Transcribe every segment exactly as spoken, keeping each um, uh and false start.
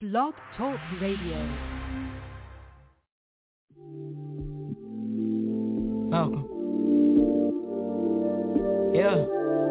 Blog Talk Radio. Malcolm. Yeah.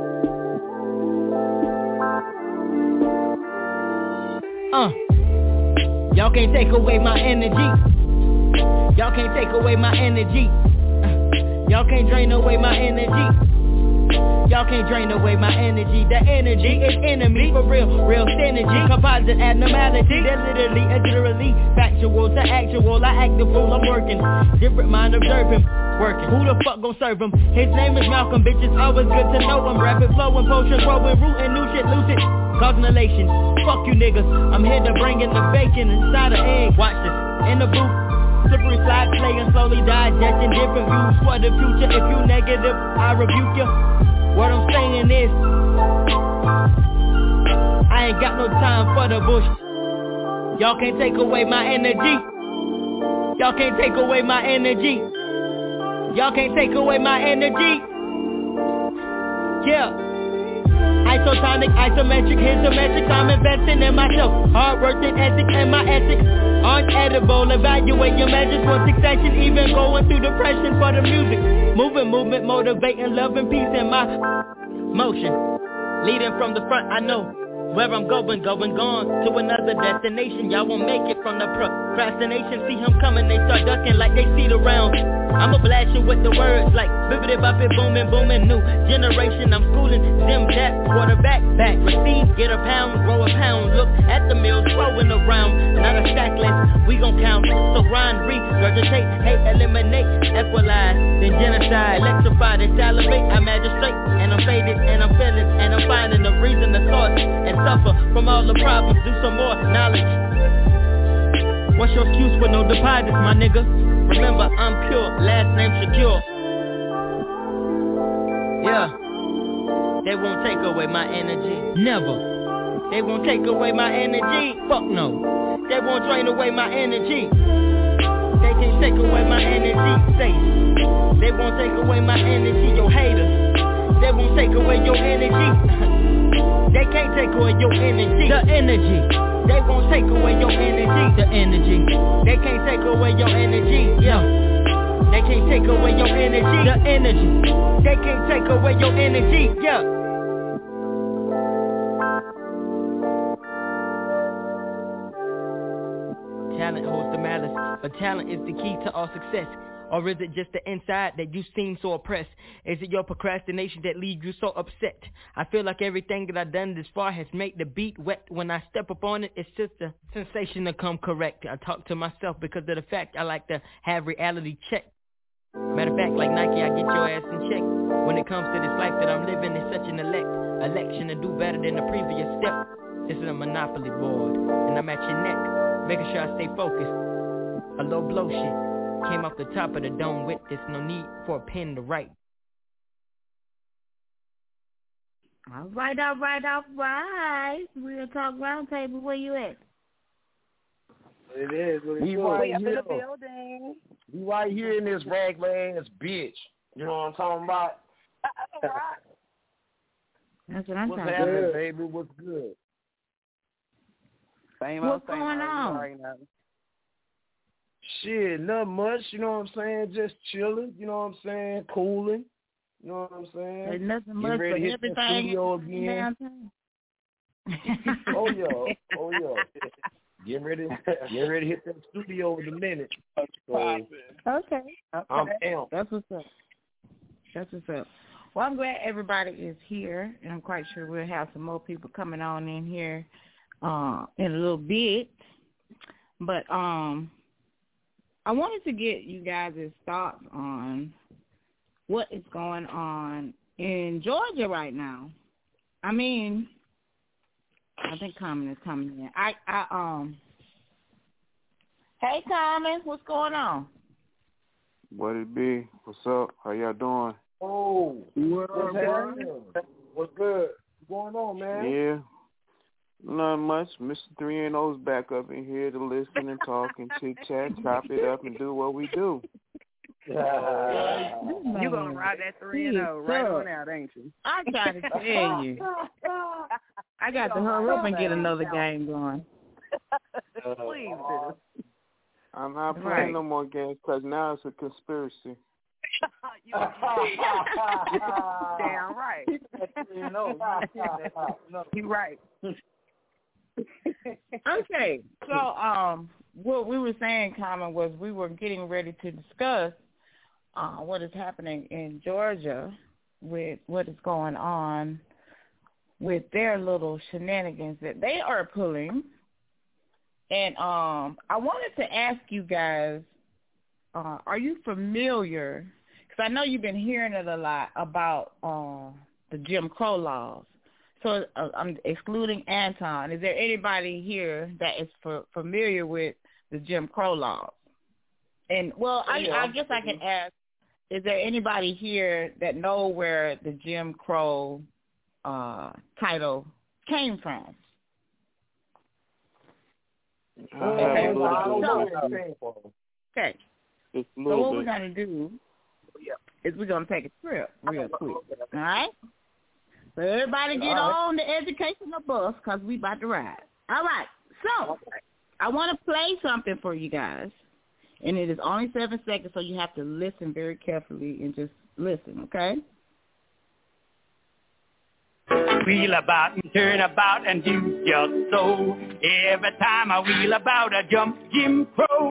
Uh. Y'all can't take away my energy. Y'all can't take away my energy. Uh. Y'all can't drain away my energy. Y'all can't drain away my energy. The energy is enemy for real, real synergy. Composite abnormality, they're literally, it's literally factual to actual. I act the fool, I'm working. Different mind observing, working. Who the fuck gon' serve him? His name is Malcolm, bitch, it's always good to know him. Rapid flowing, potion growing, rootin', new shit, lucid. Causing elation, fuck you niggas. I'm here to bring in the bacon inside an egg. Watch this, in the booth. Slippery slide, playing slowly, digesting different views for the future. If you negative, I rebuke you. What I'm saying is, I ain't got no time for the bush. Y'all can't take away my energy. Y'all can't take away my energy. Y'all can't take away my energy. Yeah. Isotonic, isometric, here's the metrics. I'm investing in myself. Hard work and ethics and my ethics aren't edible. Evaluate your measures for succession. Even going through depression for the music. Moving, movement, motivating, love and peace in my motion. Leading from the front, I know where I'm going, going, gone to another destination. Y'all won't make it from the procrastination. See him coming, they start ducking like they see the round. I'ma blast you with the words like bibbidi boppity booming, booming. New generation, I'm schooling. Zim that, quarterback, back, receive, get a pound, grow a pound. Look at the mills flowing around. Not a stack less, we gon' count. So grind, regurgitate, hate, eliminate, equalize, then genocide, electrify, then salivate. I magistrate, and I'm faded, and I'm feeling, and I'm finding the reason, the source, and suffer from all the problems. Do some more knowledge. What's your excuse for no deposits, my nigga? Remember, I'm pure, last name secure. Yeah. They won't take away my energy. Never. They won't take away my energy. Fuck no. They won't drain away my energy. They can't take away my energy. Say it. They won't take away my energy. Yo haters. They won't take away your energy. They can't take away your energy. The energy. They won't take away your energy. The energy. They can't take away your energy. Yeah. They can't take away your energy. The energy. They can't take away your energy. Yeah. Talent holds the malice, but talent is the key to all success. Or is it just the inside that you seem so oppressed? Is it your procrastination that leaves you so upset? I feel like everything that I've done this far has made the beat wet. When I step up on it, it's just a sensation to come correct. I talk to myself because of the fact I like to have reality check. Matter of fact, like Nike, I get your ass in check. When it comes to this life that I'm living, it's such an elect election to do better than the previous step. This is a monopoly board, and I'm at your neck, making sure I stay focused. A low blow shit. Came off the top of the dome with this, no need for a pen to write. All right, all right, all right. Real Talk Roundtable, where you at? It is. We right up here. in the building. We right here in this raglan ass bitch. You know what I'm talking about? That's what I'm What's talking happening, about. baby? What's good? Same What's old, same going old. on? Right now. Shit, not much, you know what I'm saying? Just chilling, you know what I'm saying? Cooling, you know what I'm saying? There's nothing Getting much ready but to hit the everything studio again. downtown. Oh yeah, oh yeah. Getting ready, getting ready to hit that studio in a minute. So, okay. I'm amped. That's what's up. That's what's up. Well, I'm glad everybody is here, and I'm quite sure we'll have some more people coming on in here uh, in a little bit. But um, I wanted to get you guys' thoughts on what is going on in Georgia right now. I mean, I think Common is coming in. I, I um. Hey, Common, what's going on? What it be? What's up? How y'all doing? Oh, what's happening? What's good? What's going on, man? Yeah. Not much. Mister three and O's back up in here to listen and talk and chit-chat, chop it up, and do what we do. Uh, You're going to ride that three and oh right on out, ain't you? I'm trying to tell you. I got to hurry up and get another game going. believes it. I'm not playing Right. no more games because now it's a conspiracy. You damn right. You know, You right. Okay, so um, what we were saying, Common, was we were getting ready to discuss uh, what is happening in Georgia with what is going on with their little shenanigans that they are pulling. And um, I wanted to ask you guys, uh, are you familiar, because I know you've been hearing it a lot about uh, the Jim Crow laws. So uh, I'm excluding Anton. Is there anybody here that is for, familiar with the Jim Crow laws? And, well, I, Yeah. I guess I can ask, is there anybody here that know where the Jim Crow uh, title came from? I have a little I don't bit. know where it came from. Okay. Just a So little what bit. we're going to do is we're going to take a trip real quick, all right? So everybody get on the educational bus because we about to ride. All right. So I want to play something for you guys, and it is only seven seconds, so you have to listen very carefully and just listen, okay? Wheel about and turn about and do just so. Every time I wheel about, I jump Jim Crow.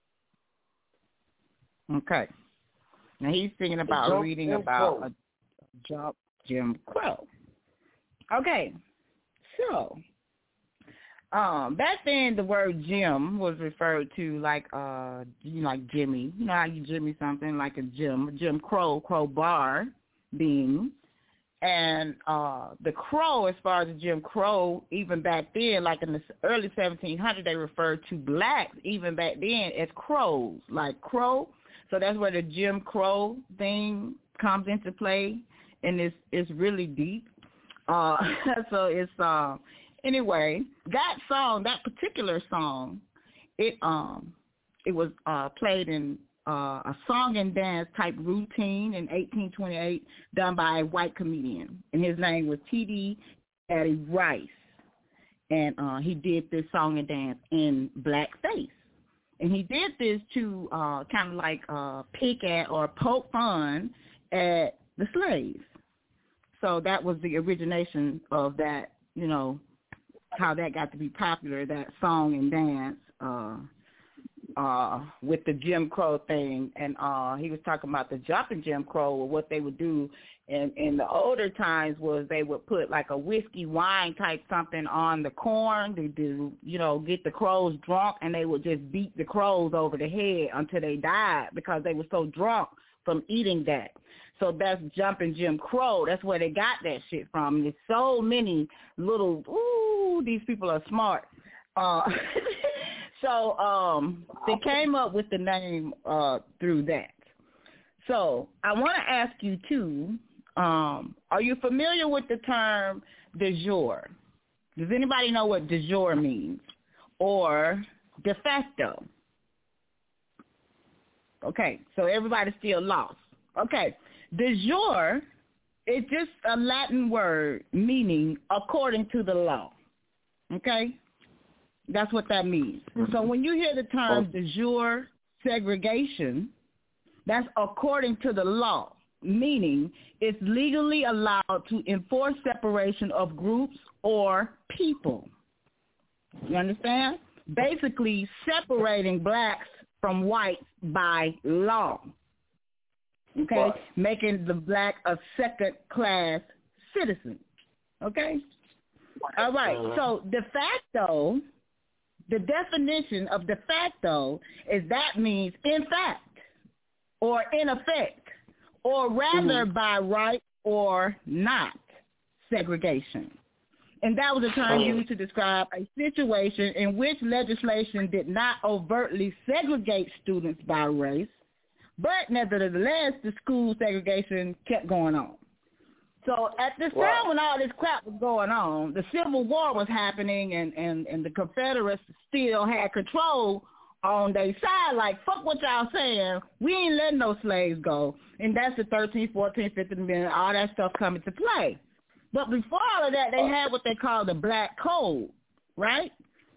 Okay. Now he's thinking about Jump reading Jim about Crow. a jump Jim Crow. Okay. So, um, back then the word Jim was referred to like uh, you know, like Jimmy. You know how you Jimmy something like a Jim, Jim Crow, crowbar being. And uh, the crow, as far as the Jim Crow, even back then, like in the early seventeen hundreds, they referred to blacks even back then as crows, like crow. So that's where the Jim Crow thing comes into play, and it's it's really deep. Uh, so it's uh, anyway, that song, that particular song, it um it was uh, played in uh, a song and dance type routine in eighteen twenty-eight, done by a white comedian, and his name was T D Daddy Rice, and uh, he did this song and dance in blackface. And he did this to uh, kind of like uh, pick at or poke fun at the slaves. So that was the origination of that, you know, how that got to be popular, that song and dance uh, uh, with the Jim Crow thing. And uh, he was talking about the jumping Jim Crow, or what they would do in, in the older times was they would put like a whiskey wine type something on the corn to do, you know, get the crows drunk, and they would just beat the crows over the head until they died because they were so drunk from eating that. So that's jumping Jim Crow. That's where they got that shit from. And there's so many little, ooh, these people are smart. Uh, so um, they came up with the name uh, through that. So I want to ask you, too, um, are you familiar with the term de jure? Does anybody know what de jure means? Or de facto? Okay, so everybody's still lost. Okay, de jure is just a Latin word meaning according to the law. Okay? That's what that means. Mm-hmm. So when you hear the term de jure segregation, that's according to the law, meaning it's legally allowed to enforce separation of groups or people. You understand? Basically separating blacks from whites by law. Okay? Right. Making the black a second-class citizen. Okay? All right. Uh-huh. So de facto, the definition of de facto is that means in fact, or in effect, or rather mm-hmm. by right or not segregation. And that was a term oh. used to describe a situation in which legislation did not overtly segregate students by race, but nevertheless, the school segregation kept going on. So at this wow. time when all this crap was going on, the Civil War was happening, and, and, and the Confederates still had control on their side, like, fuck what y'all saying. We ain't letting no slaves go. And that's the thirteenth, fourteenth, fifteenth Amendment, all that stuff coming to play. But before all of that, they had what they call the Black Code, right?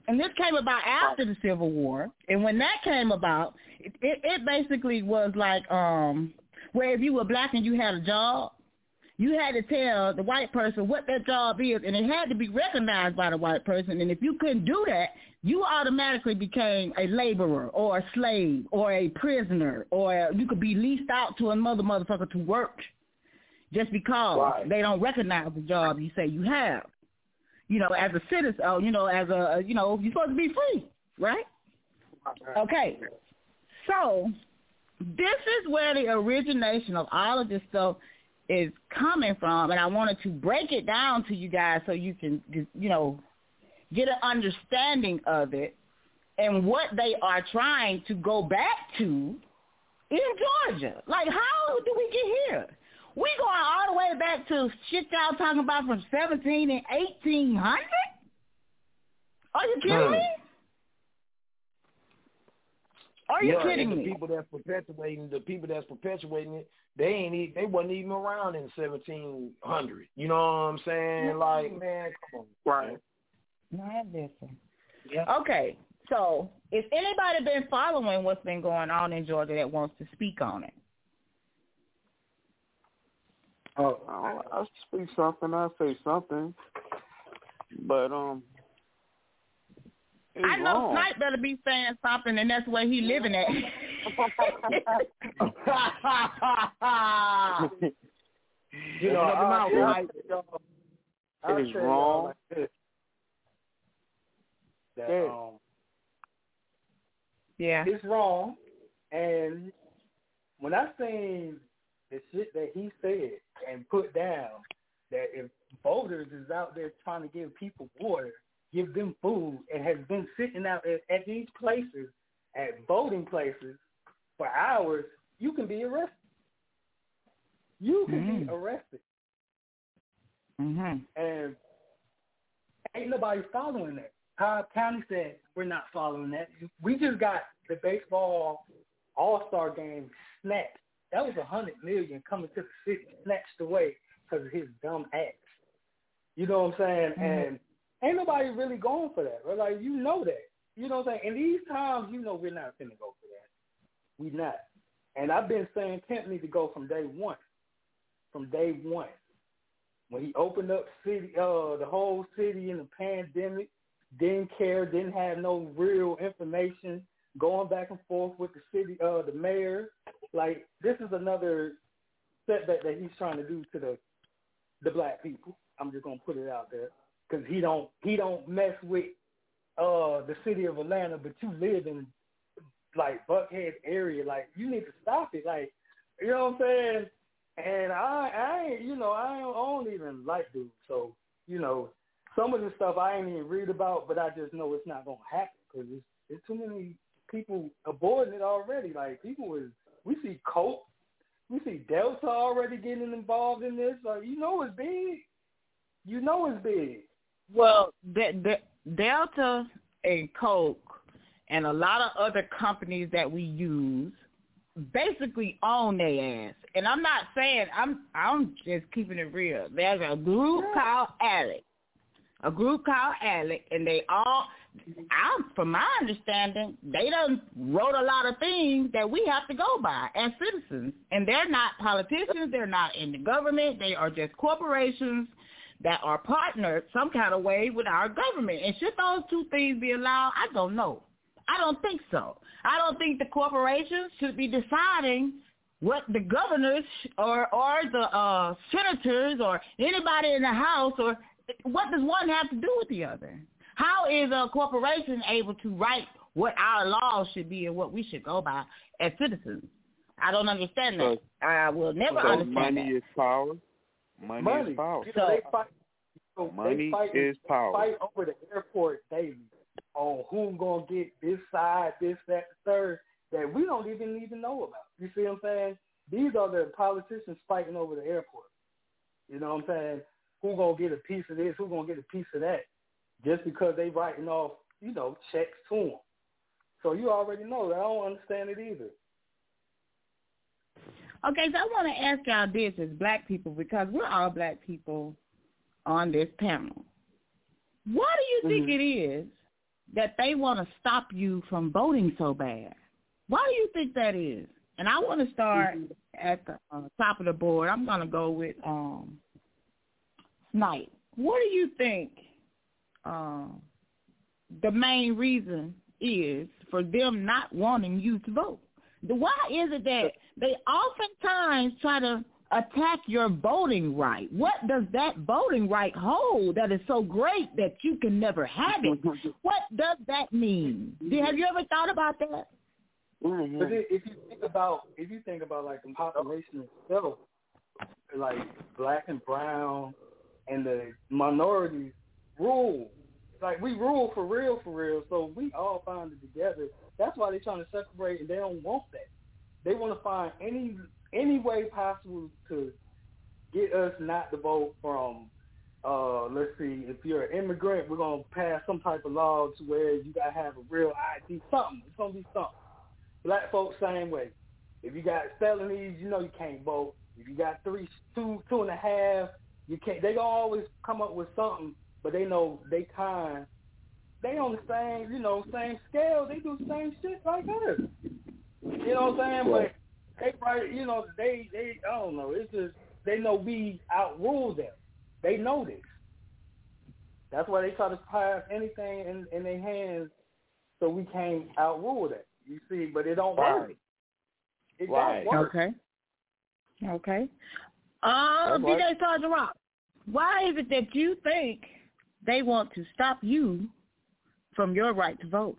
and this came about after the Civil War, and when that came about, it, it, it basically was like um, where if you were black and you had a job, you had to tell the white person what that job is, and it had to be recognized by the white person. And if you couldn't do that, you automatically became a laborer or a slave or a prisoner, or you could be leased out to another motherfucker to work just because right. they don't recognize the job you say you have. You know, as a citizen, uh, you know, as a, you know, you're supposed to be free, right? Okay. So this is where the origination of all of this stuff is coming from, and I wanted to break it down to you guys so you can, you know, get an understanding of it and what they are trying to go back to in Georgia. Like, how do we get here? We going all the way back to shit y'all talking about from seventeen and eighteen hundred? Are you kidding hmm. me? Are you yeah, kidding and me? The people that's perpetuating the people that's perpetuating it, they ain't even, they wasn't even around in seventeen hundred. You know what I'm saying? Mm-hmm. Like, man, come on, right? Not listen. Yeah. Okay, so if anybody been following what's been going on in Georgia that wants to speak on it? Oh, I'll, I'll speak something. I'll say something, but um. I know wrong. Snipe better be saying something, and that's where he living at. you know, I'll, I'll, right? I'll it is wrong. Like this, that, yeah. Um, yeah, it's wrong. And when I seen the shit that he said and put down, that if voters is out there trying to give people water, give them food, and has been sitting out at, at these places, at voting places, for hours, you can be arrested. You can mm-hmm. be arrested. Mm-hmm. And ain't nobody following that. Cobb County said, we're not following that. We just got the baseball all-star game snatched. That was a hundred million coming to the city, snatched away because of his dumb acts. You know what I'm saying? Mm-hmm. And ain't nobody really going for that, right? Like, you know that. You know what I'm saying? In these times, you know we're not finna go for that. We not. And I've been saying Kemp need to go from day one. From day one. When he opened up city, uh, the whole city in the pandemic, didn't care, didn't have no real information, going back and forth with the city, uh, the mayor. Like, this is another setback that he's trying to do to the the black people. I'm just gonna put it out there. Because he don't he don't mess with uh, the city of Atlanta, but you live in like Buckhead area. Like, you need to stop it. Like, you know what I'm saying? And I I ain't you know I don't, I don't even like dude. So you know some of the stuff I ain't even read about, but I just know it's not gonna happen because it's, it's too many people aborting it already. Like, people is we see Coke, we see Delta already getting involved in this. Like, you know it's big. You know it's big. Well, the, the Delta and Coke and a lot of other companies that we use basically own their ass. And I'm not saying, I'm I'm just keeping it real. There's a group called ALEC, a group called ALEC, and they all, I, from my understanding, they done wrote a lot of things that we have to go by as citizens. And they're not politicians. They're not in the government. They are just corporations that are partnered some kind of way with our government. And should those two things be allowed? I don't know. I don't think so. I don't think the corporations should be deciding what the governors or or the uh, senators or anybody in the House, or what does one have to do with the other? How is a corporation able to write what our laws should be and what we should go by as citizens? I don't understand that. So, I will never so understand money that. Money is power. Money, money is power. You know, they fight, you know, money they fight, is power. They fight over the airport daily on who's going to get this side, this, that, the third, that we don't even even know about. You see what I'm saying? These are the politicians fighting over the airport. You know what I'm saying? Who's going to get a piece of this? Who's going to get a piece of that? Just because they writing off, you know, checks to them. So you already know that. I don't understand it either. Okay, so I want to ask y'all this as black people, because we're all black people on this panel. What do you think mm-hmm. it is that they want to stop you from voting so bad? Why do you think that is? And I want to start mm-hmm. at the uh, top of the board. I'm going to go with um, Snipe. What do you think um, the main reason is for them not wanting you to vote? Why is it that they oftentimes try to attack your voting right? What does that voting right hold that is so great that you can never have it? What does that mean? Have you ever thought about that? Mm-hmm. But if you think about, if you think about like the population itself, like black and brown and the minorities rule. Like we rule for real, for real. So we all find it together. That's why they're trying to separate, and they don't want that. They want to find any any way possible to get us not to vote from. Uh, let's see, if you're an immigrant, we're gonna pass some type of law to where you gotta have a real I D. Something. It's gonna be something. Black folks same way. If you got felonies, you know you can't vote. If you got three, two, two and a half, you can't. They gonna always come up with something, but they know they kind. They on the same, you know, same scale. They do the same shit like us. You know what I'm saying? But they right, you know, they they I don't know. It's just they know we outrule them. They know this. That's why they try to pass anything in, in their hands so we can't outrule that. You see, but it don't right. work. It right. don't work. Okay. Okay. Uh, D J Sergeant Rock, why is it that you think they want to stop you from your right to vote?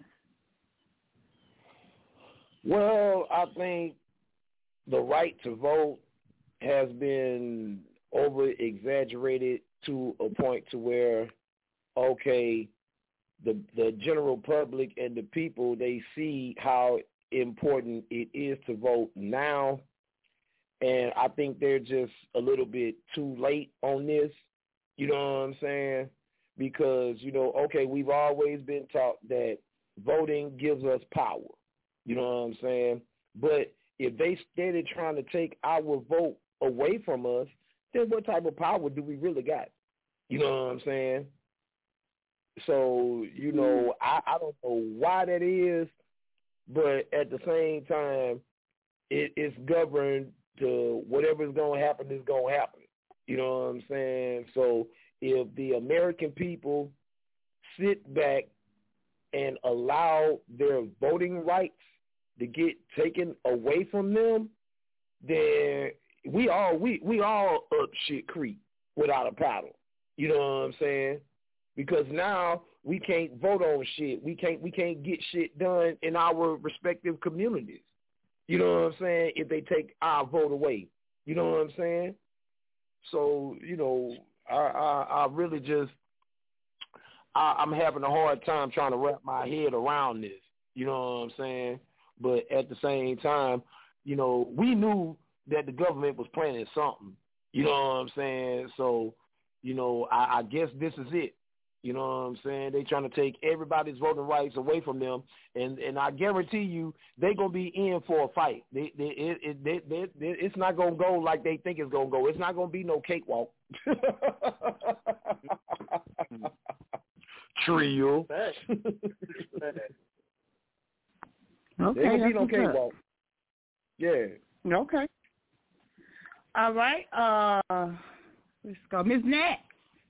Well, I think the right to vote has been over-exaggerated to a point to where, okay, the the general public and the people, they see how important it is to vote now, and I think they're just a little bit too late on this, you know what I'm saying? Because, you know, okay, we've always been taught that voting gives us power, you know what I'm saying? But if they started trying to take our vote away from us, then what type of power do we really got? You know what I'm saying? So, you know, I, I don't know why that is, but at the same time, it, it's governed to whatever's going to happen is going to happen. You know what I'm saying? So if the American people sit back and allow their voting rights to get taken away from them, then we all we, we all up shit creek without a paddle. You know what I'm saying? Because now we can't vote on shit. We can't we can't get shit done in our respective communities. You know what I'm saying? If they take our vote away. You know what I'm saying? So, you know, I I, I really just I, I'm having a hard time trying to wrap my head around this. You know what I'm saying? But at the same time, you know, we knew that the government was planning something. You know what I'm saying? So, you know, I, I guess this is it. You know what I'm saying? They trying to take everybody's voting rights away from them, and, and I guarantee you they're going to be in for a fight. They, they, it, it, they, they, they, it's not going to go like they think it's going to go. It's not going to be no cakewalk. Trio. Okay, there will be no that's cakewalk. Yeah. Okay. All right. Uh, let's go. Miz Nat.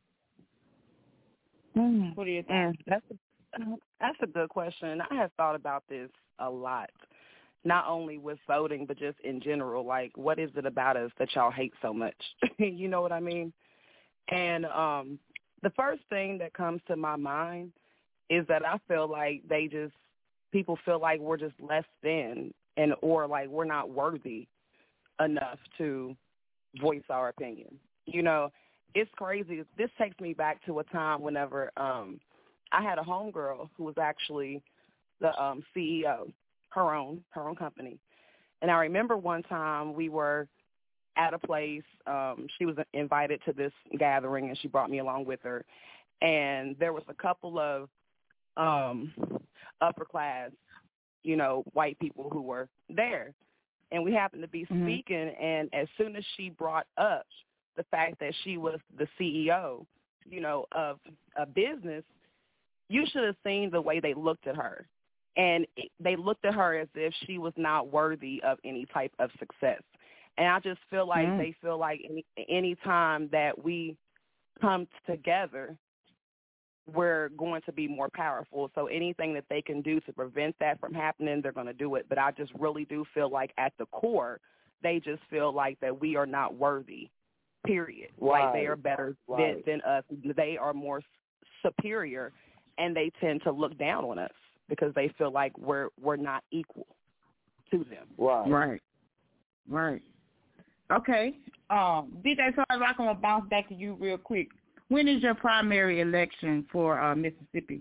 Mm. What do you think? Mm, that's a, that's a good question. I have thought about this a lot, not only with voting, but just in general. Like, what is it about us that y'all hate so much? You know what I mean? And um, the first thing that comes to my mind is that I feel like they just, people feel like we're just less than, and or like we're not worthy enough to voice our opinion. You know, it's crazy. This takes me back to a time whenever um, I had a homegirl who was actually the um, C E O, her own, her own company. And I remember one time we were at a place. Um, she was invited to this gathering, and she brought me along with her. And there was a couple of um, upper class, you know, white people who were there. And we happened to be speaking, mm-hmm. and as soon as she brought up the fact that she was the C E O, you know, of a business, you should have seen the way they looked at her. And it, they looked at her as if she was not worthy of any type of success. And I just feel like mm. they feel like any, any time that we come together, we're going to be more powerful. So anything that they can do to prevent that from happening, they're going to do it. But I just really do feel like at the core, they just feel like that we are not worthy, period. Right. Like they are better right. than, than us. They are more superior, and they tend to look down on us because they feel like we're we're not equal to them. Right. Right. Right. Okay. Um, D J Sarge, I'm going to bounce back to you real quick. When is your primary election for uh, Mississippi?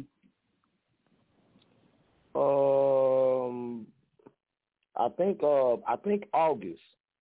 Um, I think uh, I think August.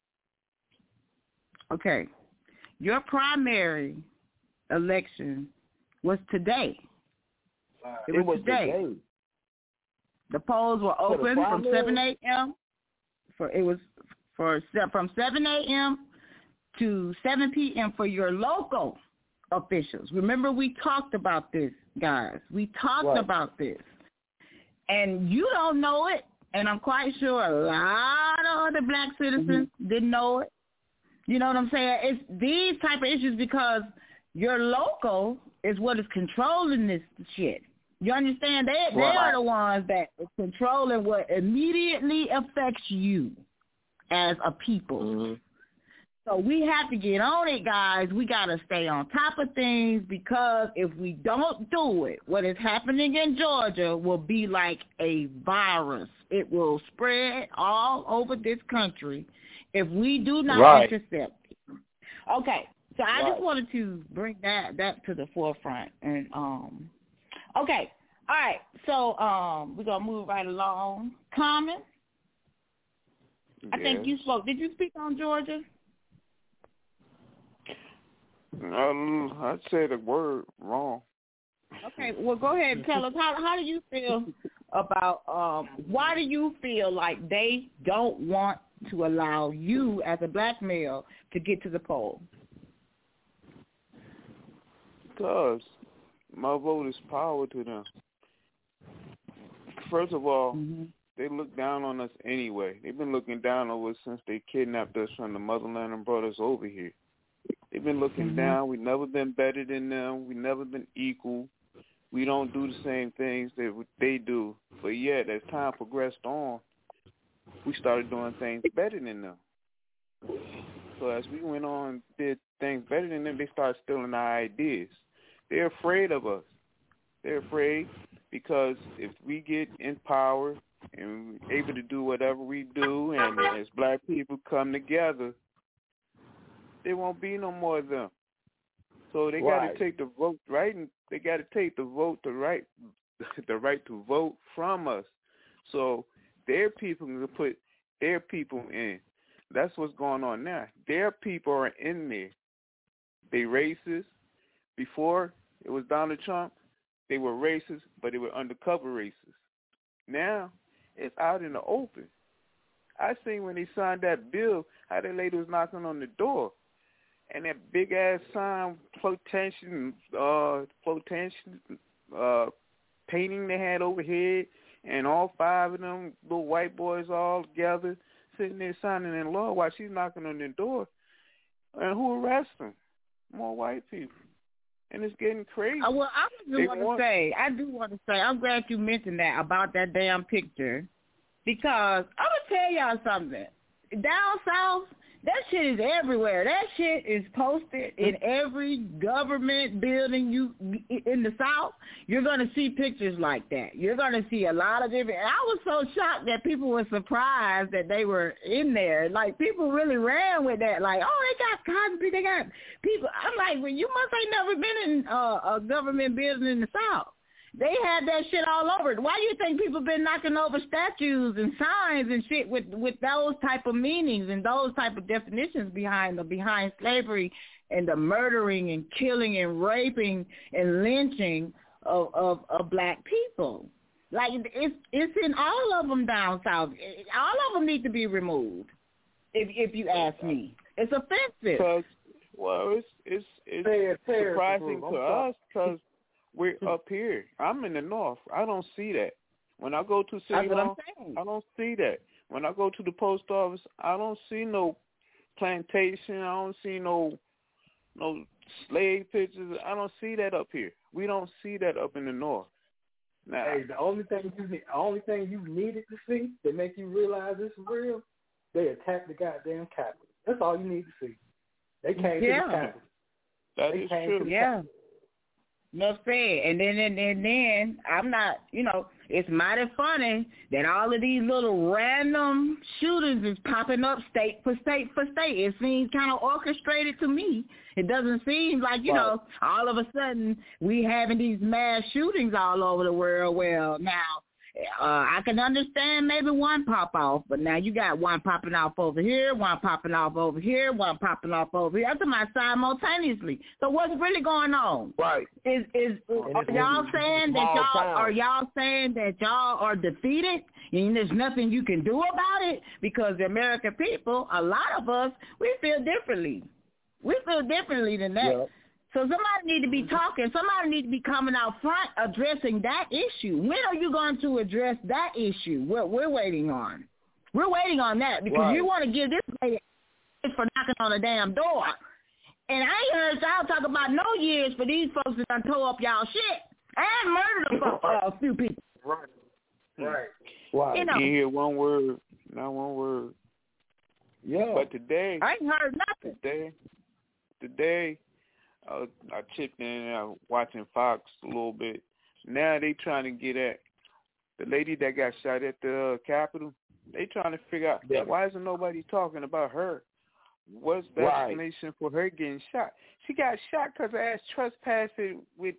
Okay. Your primary election was today. It, it was, was today. today. The polls were open from seven a.m. for it was for from seven a.m. to seven p.m. for your local officials. Remember, we talked about this, guys. We talked right. about this, and you don't know it. And I'm quite sure a lot of other black citizens mm-hmm. didn't know it. You know what I'm saying? It's these type of issues because your local is what is controlling this shit. You understand? They they right. are the ones that are controlling what immediately affects you as a people. Mm-hmm. So we have to get on it, guys. We got to stay on top of things because if we don't do it, what is happening in Georgia will be like a virus. It will spread all over this country if we do not right. intercept it. Okay, so I right. just wanted to bring that, that to the forefront. And um, okay, all right, so um, we're going to move right along. Common, I yes. think you spoke. Did you speak on Georgia? Um, I'd say the word wrong. Okay, well, go ahead and tell us, how how do you feel about, um, why do you feel like they don't want to allow you as a black male to get to the poll? Because my vote is power to them. First of all, mm-hmm. they look down on us anyway. They've been looking down on us since they kidnapped us from the motherland and brought us over here. They've been looking mm-hmm. down. We've never been better than them. We've never been equal. We don't do the same things that they do. But yet, as time progressed on, we started doing things better than them. So as we went on and did things better than them, they started stealing our ideas. They're afraid of us. They're afraid because if we get in power and we're able to do whatever we do, and as black people come together, there won't be no more of them. So they right. got to take the vote right, and they got to take the vote the right, the right to vote from us. So their people can put their people in. That's what's going on now. Their people are in there. They racist. Before it was Donald Trump, they were racist, but they were undercover racist. Now it's out in the open. I seen when they signed that bill, how that lady was knocking on the door. And that big ass sign, flotation, uh, flotation, uh, painting they had overhead, and all five of them little white boys all together sitting there signing in law while she's knocking on the door. And who arrests them? More white people. And it's getting crazy. Uh, well, I just want to say, I do want to say, I'm glad you mentioned that about that damn picture, because I'm gonna tell y'all something. Down south, that shit is everywhere. That shit is posted in every government building you in the South. You're going to see pictures like that. You're going to see a lot of different. I was so shocked that people were surprised that they were in there. Like, people really ran with that. Like, oh, they got Cosby. They got people. I'm like, well, you must ain't never been in uh, a government building in the South. They had that shit all over. Why do you think people been knocking over statues and signs and shit with, with those type of meanings and those type of definitions behind the behind slavery and the murdering and killing and raping and lynching of, of, of black people? Like, it's it's in all of them down south. All of them need to be removed. If if you ask me, it's offensive. Cause, well, it's it's it's surprising to us because We're up here. I'm in the north. I don't see that. When I go to City Hall, I don't see that. When I go to the post office, I don't see no plantation. I don't see no no slave pictures. I don't see that up here. We don't see that up in the north. Now, hey, the only thing you need, the only thing you needed to see that make you realize this is real, they attacked the goddamn Capitol. That's all you need to see. They came yeah. to the Capitol. That they is came true. To the yeah. Capitol. No fair. And then and, and then I'm not, you know, it's mighty funny that all of these little random shootings is popping up state for state for state. It seems kind of orchestrated to me. It doesn't seem like, you Right. know, all of a sudden we having these mass shootings all over the world. Well, now, uh, I can understand maybe one pop off, but now you got one popping off over here, one popping off over here, one popping off over here. I'm talking about simultaneously. So what's really going on? Right. Is is are y'all saying that y'all are y'all saying that y'all are defeated and there's nothing you can do about it? Because the American people, a lot of us, we feel differently. We feel differently than that. Yeah. So somebody need to be talking. Somebody need to be coming out front addressing that issue. When are you going to address that issue? We're, we're waiting on. We're waiting on that because Right. you want to give this lady for knocking on the damn door. And I ain't heard y'all talk about no years for these folks that done tore up y'all shit and murdered a, uh, a few people. Right. Right. Right. You know. You hear one word, not one word. Yeah. But today, I ain't heard nothing. today, today, I, I chipped in and I was watching Fox a little bit. Now they trying to get at the lady that got shot at the uh, Capitol. They trying to figure out Yeah. why isn't nobody talking about her? What's the Right. explanation for her getting shot? She got shot because of ass trespassing with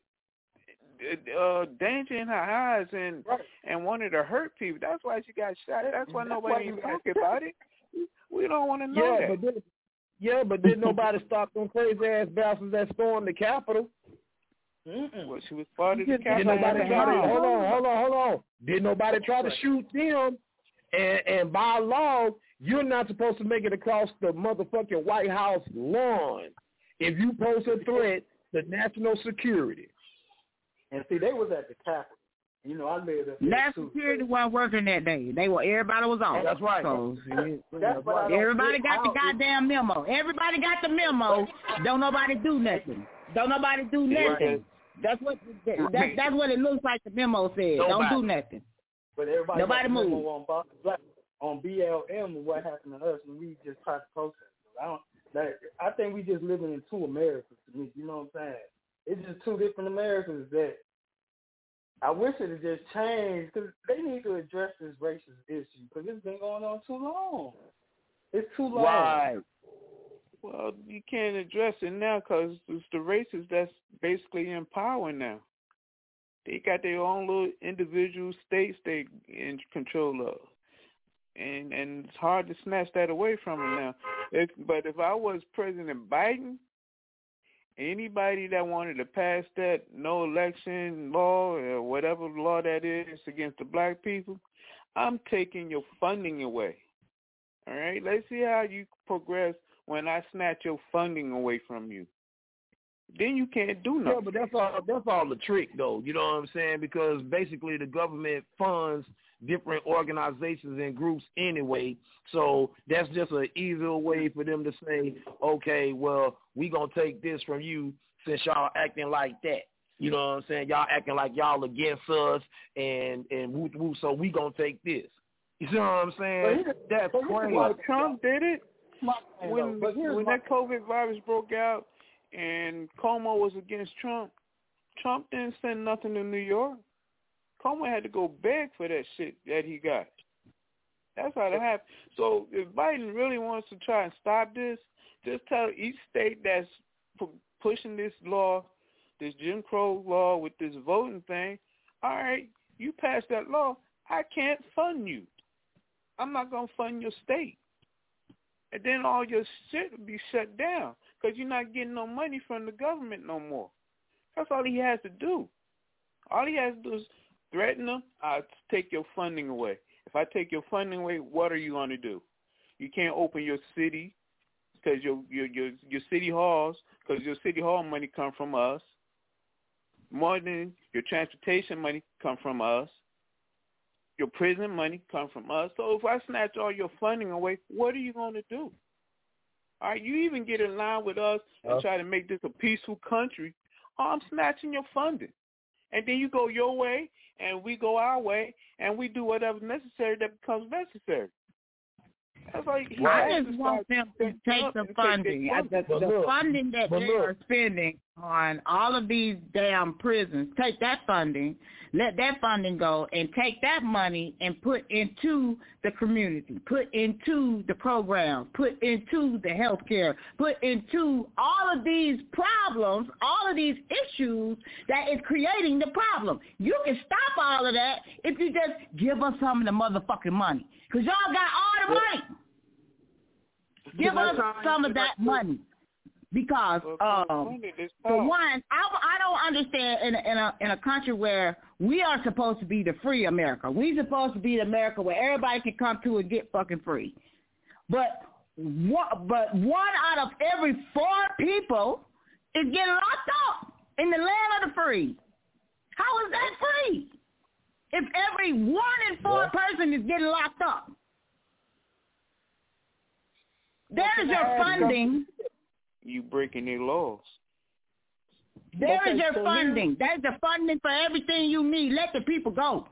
uh, danger in her eyes and Right. and wanted to hurt people. That's why she got shot. That's why That's nobody why even you talking got about it. We don't want to know Yeah, that. but then, yeah, but did nobody stop them crazy ass bastards that stormed the Capitol? Mm-mm. Well, she was part of the Did Capitol. nobody try to Capitol. hold on, hold on, hold on? Did nobody try to shoot them? And and by law, you're not supposed to make it across the motherfucking White House lawn if you pose a threat to national security. And see, they was at the Capitol. You know, I lived up there National too. security wasn't working that day. They were everybody was off. That's right. So, That's what I don't everybody get. got the I don't- goddamn memo. Everybody got the memo. Don't nobody do nothing. Don't nobody do nothing. That's what that, that's what it looks like the memo said. Don't Nobody. do nothing. But everybody Nobody got the memo move. on, Bo- Black- on B L M and what happened to us when we just tried to protest. So I don't. That, I think we just living in two Americas to me. You know what I'm saying? It's just two different Americas that I wish it had just changed because they need to address this racist issue because it's been going on too long. It's too long. Right. Well, you can't address it now because it's the racists that's basically in power now. They got their own little individual states they in control of, and and it's hard to snatch that away from them now. If, but if I was President Biden, anybody that wanted to pass that no election law or whatever law that is against the black people, I'm taking your funding away. All right, let's see how you progress when I snatch your funding away from you. Then you can't do nothing. Yeah, but that's all. That's all the trick, though. You know what I'm saying? Because basically, the government funds different organizations and groups anyway. So that's just an easier way for them to say, okay, well, we gonna take this from you since y'all acting like that. You know what I'm saying? Y'all acting like y'all against us, and and woo woo. So we gonna take this. You see what I'm saying? But here- That's but here's crazy. Well, Trump did it My thing, when though, but here's when my- that COVID virus broke out and Cuomo was against Trump. Trump didn't send nothing to New York. Cuomo had to go beg for that shit that he got. That's how that happened. So if Biden really wants to try and stop this, just tell each state that's pu- pushing this law, this Jim Crow law with this voting thing, all right, you pass that law, I can't fund you. I'm not going to fund your state. And then all your shit will be shut down because you're not getting no money from the government no more. That's all he has to do. All he has to do is threaten them, I'll take your funding away. If I take your funding away, what are you going to do? You can't open your city because your, your your your city halls, because your city hall money come from us. more than your transportation money come from us. Your prison money come from us. So if I snatch all your funding away, what are you going to do? All right, you even get in line with us and uh, try to make this a peaceful country. Oh, I'm snatching your funding. And then you go your way, and we go our way, and we do whatever's necessary that becomes necessary. That's like he I has just to want start them to take the funding, uh, the, But the look, funding that but they look. are spending on all of these damn prisons. Take that funding, let that funding go, and take that money and put into the community, put into the program, put into the health care, put into all of these problems, all of these issues that is creating the problem. You can stop all of that if you just give us some of the motherfucking money, because y'all got all the money. Give us some of that money, because um, for one, I, I don't understand in a, in a in a country where we are supposed to be the free America. We supposed to be the America where everybody can come to and get fucking free, but one, but one out of every four people is getting locked up in the land of the free. How is that free? If every one in four yeah. person is getting locked up. There is your funding. You breaking their laws. There okay, is your so funding. That's the funding for everything you need. Let the people go.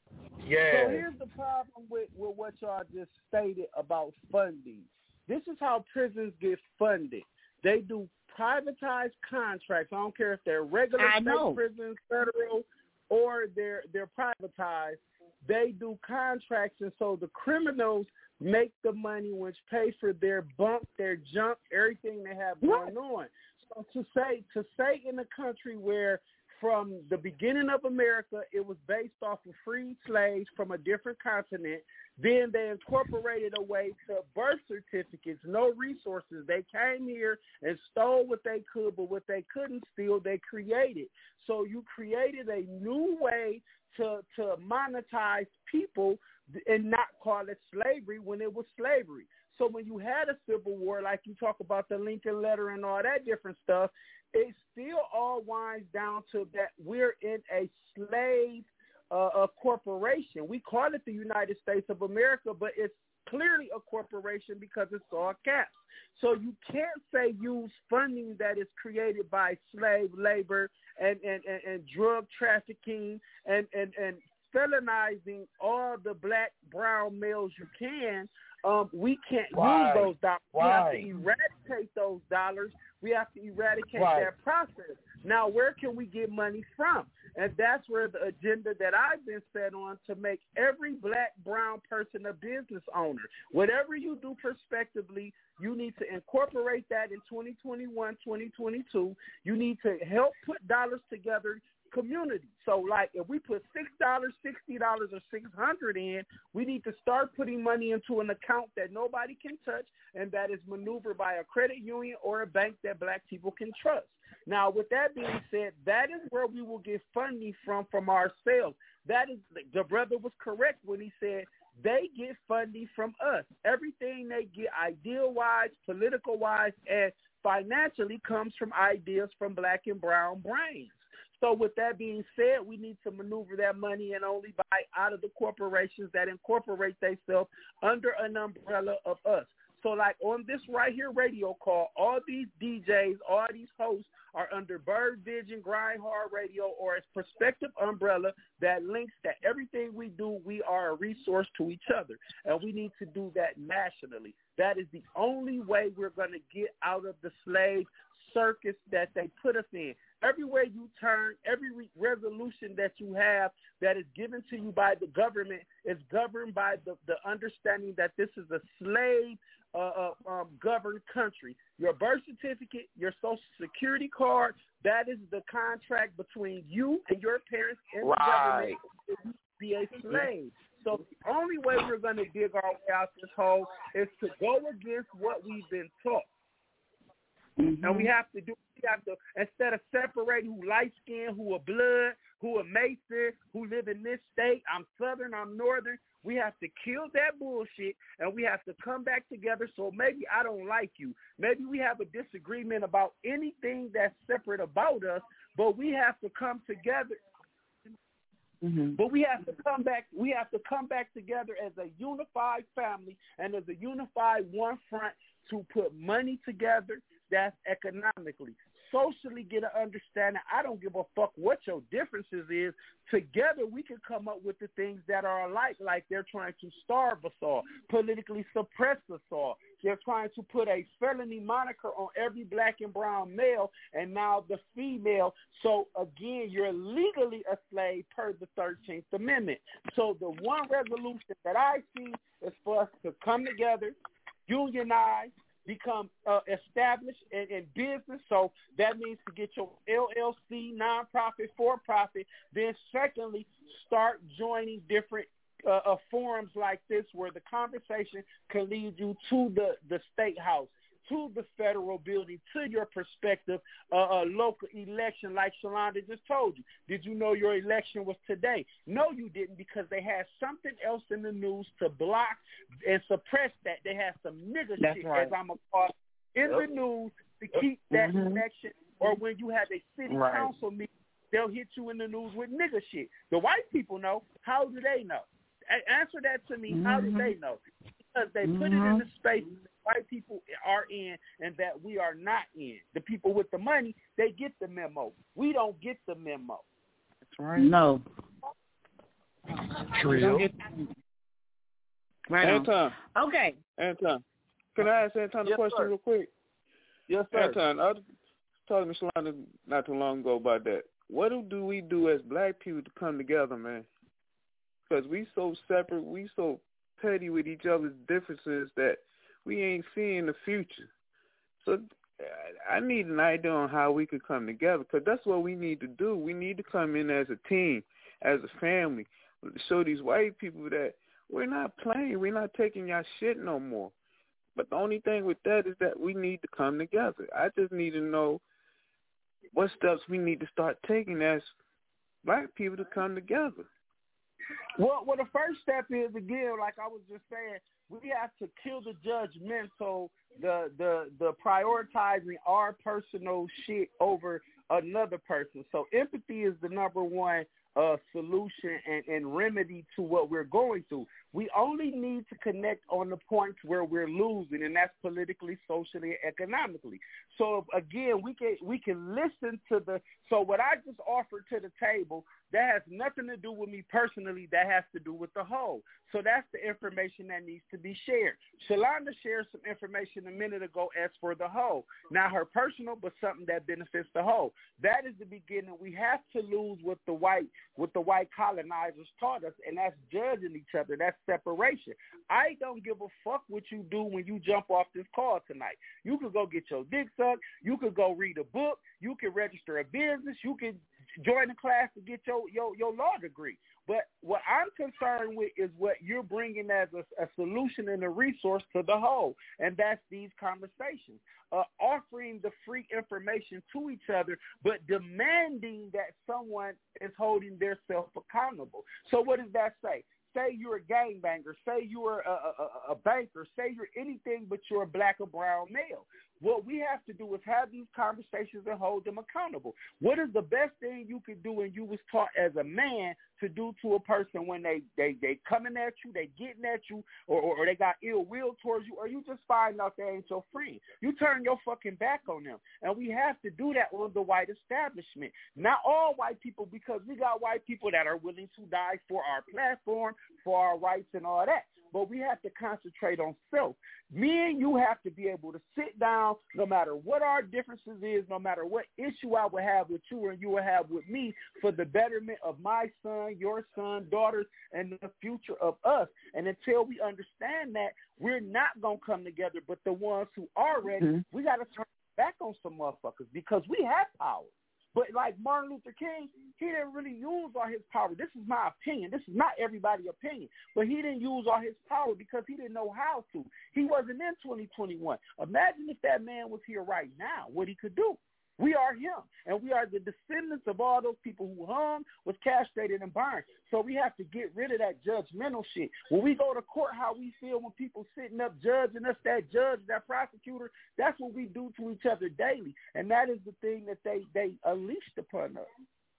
Yeah. So here's the problem with, with what y'all just stated about funding. This is how prisons get funded. They do privatized contracts. I don't care if they're regular I state know. prisons, federal, or they're they're privatized. They do contracts, and so the criminals make the money, which pay for their bunk, their junk, everything they have going on. So to say to say in a country where from the beginning of America it was based off of freed slaves from a different continent, then they incorporated a way to birth certificates, no resources. They came here and stole what they could, but what they couldn't steal, they created. So you created a new way to to monetize people and not call it slavery when it was slavery. So when you had a civil war, like you talk about the Lincoln letter and all that different stuff, it still all winds down to that we're in a slave uh, a corporation. We call it the United States of America, but it's clearly a corporation because it's all caps. So you can't say use funding that is created by slave labor and, and, and, and drug trafficking and, and, and felonizing all the black, brown males you can. Um, we can't Why? use those dollars. Why? We have to eradicate those dollars. We have to eradicate Why? that process. Now, where can we get money from? And that's where the agenda that I've been set on to make every black, brown person a business owner. Whatever you do prospectively, you need to incorporate that in twenty twenty-one, twenty twenty-two. You need to help put dollars together community. So like if we put six dollars, sixty dollars, or six hundred dollars in, we need to start putting money into an account that nobody can touch and that is maneuvered by a credit union or a bank that black people can trust. Now, with that being said, that is where we will get funding from, from ourselves. That is, the brother was correct when he said they get funding from us. Everything they get ideal-wise, political-wise, and financially comes from ideas from black and brown brains. So with that being said, we need to maneuver that money and only buy out of the corporations that incorporate themselves under an umbrella of us. So like on this right here radio call, all these D Js, all these hosts are under Bird Vision, Grind Hard Radio, or its prospective umbrella that links that everything we do, we are a resource to each other. And we need to do that nationally. That is the only way we're going to get out of the slave circus that they put us in. Everywhere you turn, every re- resolution that you have that is given to you by the government is governed by the, the understanding that this is a slave uh, uh, um, governed country. Your birth certificate, your social security card, that is the contract between you and your parents and right. the government to be a slave. So the only way we're going to dig our way out this hole is to go against what we've been taught. Mm-hmm. And we have to do, we have to, instead of separating who light skin, who are blood, who are Mason, who live in this state, I'm Southern, I'm Northern, we have to kill that bullshit and we have to come back together. So maybe I don't like you. Maybe we have a disagreement about anything that's separate about us, but we have to come together. Mm-hmm. But we have to come back. We have to come back together as a unified family and as a unified one front to put money together. That's economically, socially, get an understanding. I don't give a fuck what your differences is. Together, we can come up with the things that are alike. Like they're trying to starve us all, politically suppress us all. They're trying to put a felony moniker on every black and brown male, and now the female. So again, you're legally a slave per the thirteenth Amendment. So the one resolution that I see is for us to come together, unionize, become uh, established in, in business. So that means to get your L L C, nonprofit, for-profit. Then secondly, start joining different uh, uh, forums like this where the conversation can lead you to the, the state house, to the federal building, to your prospective uh, uh, local election like Shalonda just told you. Did you know your election was today? No, you didn't, because they had something else in the news to block and suppress that. They had some nigger That's shit, right. as I'm going to call it, in the news to keep that mm-hmm. election. Or when you have a city right. council meeting, they'll hit you in the news with nigger shit. The white people know. How do they know? A- answer that to me. Mm-hmm. How do they know? Because they mm-hmm. put it in the space white people are in and that we are not in. The people with the money, they get the memo. We don't get the memo. That's right. No. Trio. Right Anton. On. Okay. Anton. Can I ask Anton a yes, question sir. real quick? Yes, sir. Anton, I was talking to Shalonda not too long ago about that. What do, do we do as black people to come together, man? Because we so separate, we so petty with each other's differences that we ain't seeing the future. So I need an idea on how we could come together, because that's what we need to do. We need to come in as a team, as a family, to show these white people that we're not playing. We're not taking y'all shit no more. But the only thing with that is that we need to come together. I just need to know what steps we need to start taking as black people to come together. Well, well, the first step is, again, like I was just saying, we have to kill the judgmental, the the the prioritizing our personal shit over another person. So empathy is the number one uh, solution and, and remedy to what we're going through. We only need to connect on the points where we're losing, and that's politically, socially, and economically. So again, we can we can listen to the. So what I just offered to the table, that has nothing to do with me personally. That has to do with the whole. So that's the information that needs to be shared. Shalonda shared some information a minute ago as for the whole. Not her personal, but something that benefits the whole. That is the beginning. We have to lose what the white what the white colonizers taught us, and that's judging each other. That's separation. I don't give a fuck what you do when you jump off this call tonight. You could go get your dick sucked. You could go read a book. You can register a business. You can join a class to get your, your, your law degree. But what I'm concerned with is what you're bringing as a, a solution and a resource to the whole, and that's these conversations. Uh, offering the free information to each other, but demanding that someone is holding their self accountable. So what does that say? Say you're a gangbanger, say you're a, a, a banker, say you're anything but you're a black or brown male. What we have to do is have these conversations and hold them accountable. What is the best thing you can do and you was taught as a man to do to a person when they, they, they coming at you, they getting at you, or, or, or they got ill will towards you, or you just find out they ain't your friend. You turn your fucking back on them. And we have to do that on the white establishment. Not all white people, because we got white people that are willing to die for our platform, for our rights and all that. But we have to concentrate on self. Me and you have to be able to sit down, no matter what our differences is, no matter what issue I would have with you or you would have with me, for the betterment of my son, your son, daughters, and the future of us. And until we understand that, we're not going to come together. But the ones who are ready, mm-hmm. we got to turn back on some motherfuckers, because we have power. But like Martin Luther King, he didn't really use all his power. This is my opinion. This is not everybody's opinion. But he didn't use all his power because he didn't know how to. He wasn't in twenty twenty-one. Imagine if that man was here right now, what he could do. We are him, and we are the descendants of all those people who hung, was castrated, and burned. So we have to get rid of that judgmental shit. When we go to court, how we feel when people sitting up judging us, that judge, that prosecutor, that's what we do to each other daily. And that is the thing that they, they unleashed upon us.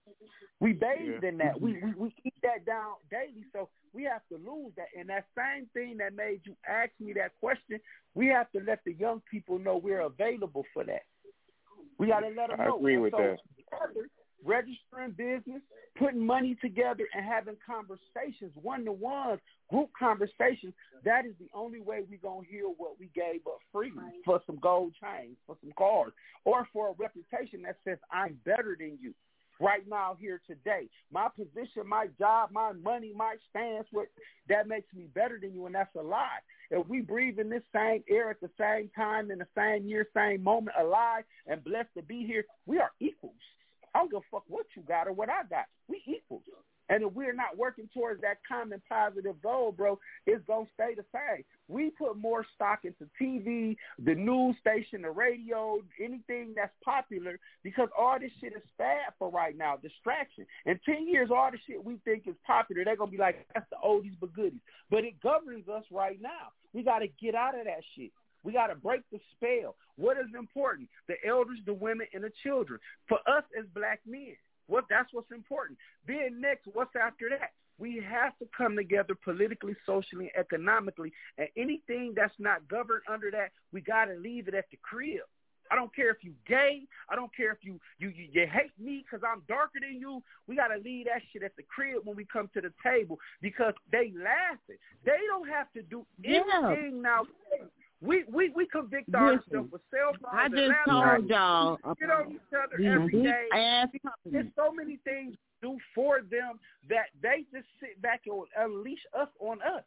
We bathed yeah. in that. We, we we keep that down daily, so we have to lose that. And that same thing that made you ask me that question, we have to let the young people know we're available for that. We got to let them know. I agree with so that. Together, registering business, putting money together, and having conversations, one-to-ones, group conversations, that is the only way we're going to heal what we gave up freely for some gold chains, for some cars, or for a reputation that says I'm better than you. Right now, here today, my position, my job, my money, my stance, what that makes me better than you, and that's a lie. If we breathe in this same air at the same time, in the same year, same moment, alive and blessed to be here, we are equals. I don't give a fuck what you got or what I got. We equals. And if we're not working towards that common positive goal, bro, it's going to stay the same. We put more stock into T V, the news station, the radio, anything that's popular, because all this shit is bad for right now, distraction. In ten years, all the shit we think is popular, they're going to be like, that's the oldies but goodies. But it governs us right now. We got to get out of that shit. We got to break the spell. What is important? The elders, the women, and the children. For us as black men. What that's what's important. Then next, what's after that? We have to come together politically, socially, and economically, and anything that's not governed under that, we got to leave it at the crib. I don't care if you gay. I don't care if you you you, you hate me because I'm darker than you. We got to leave that shit at the crib when we come to the table, because they laughing. They don't have to do anything yeah. now. We we we convict ourselves for cell phones. I just told y'all. Get on each other every day. There's so many things to do for them that they just sit back and unleash us on us.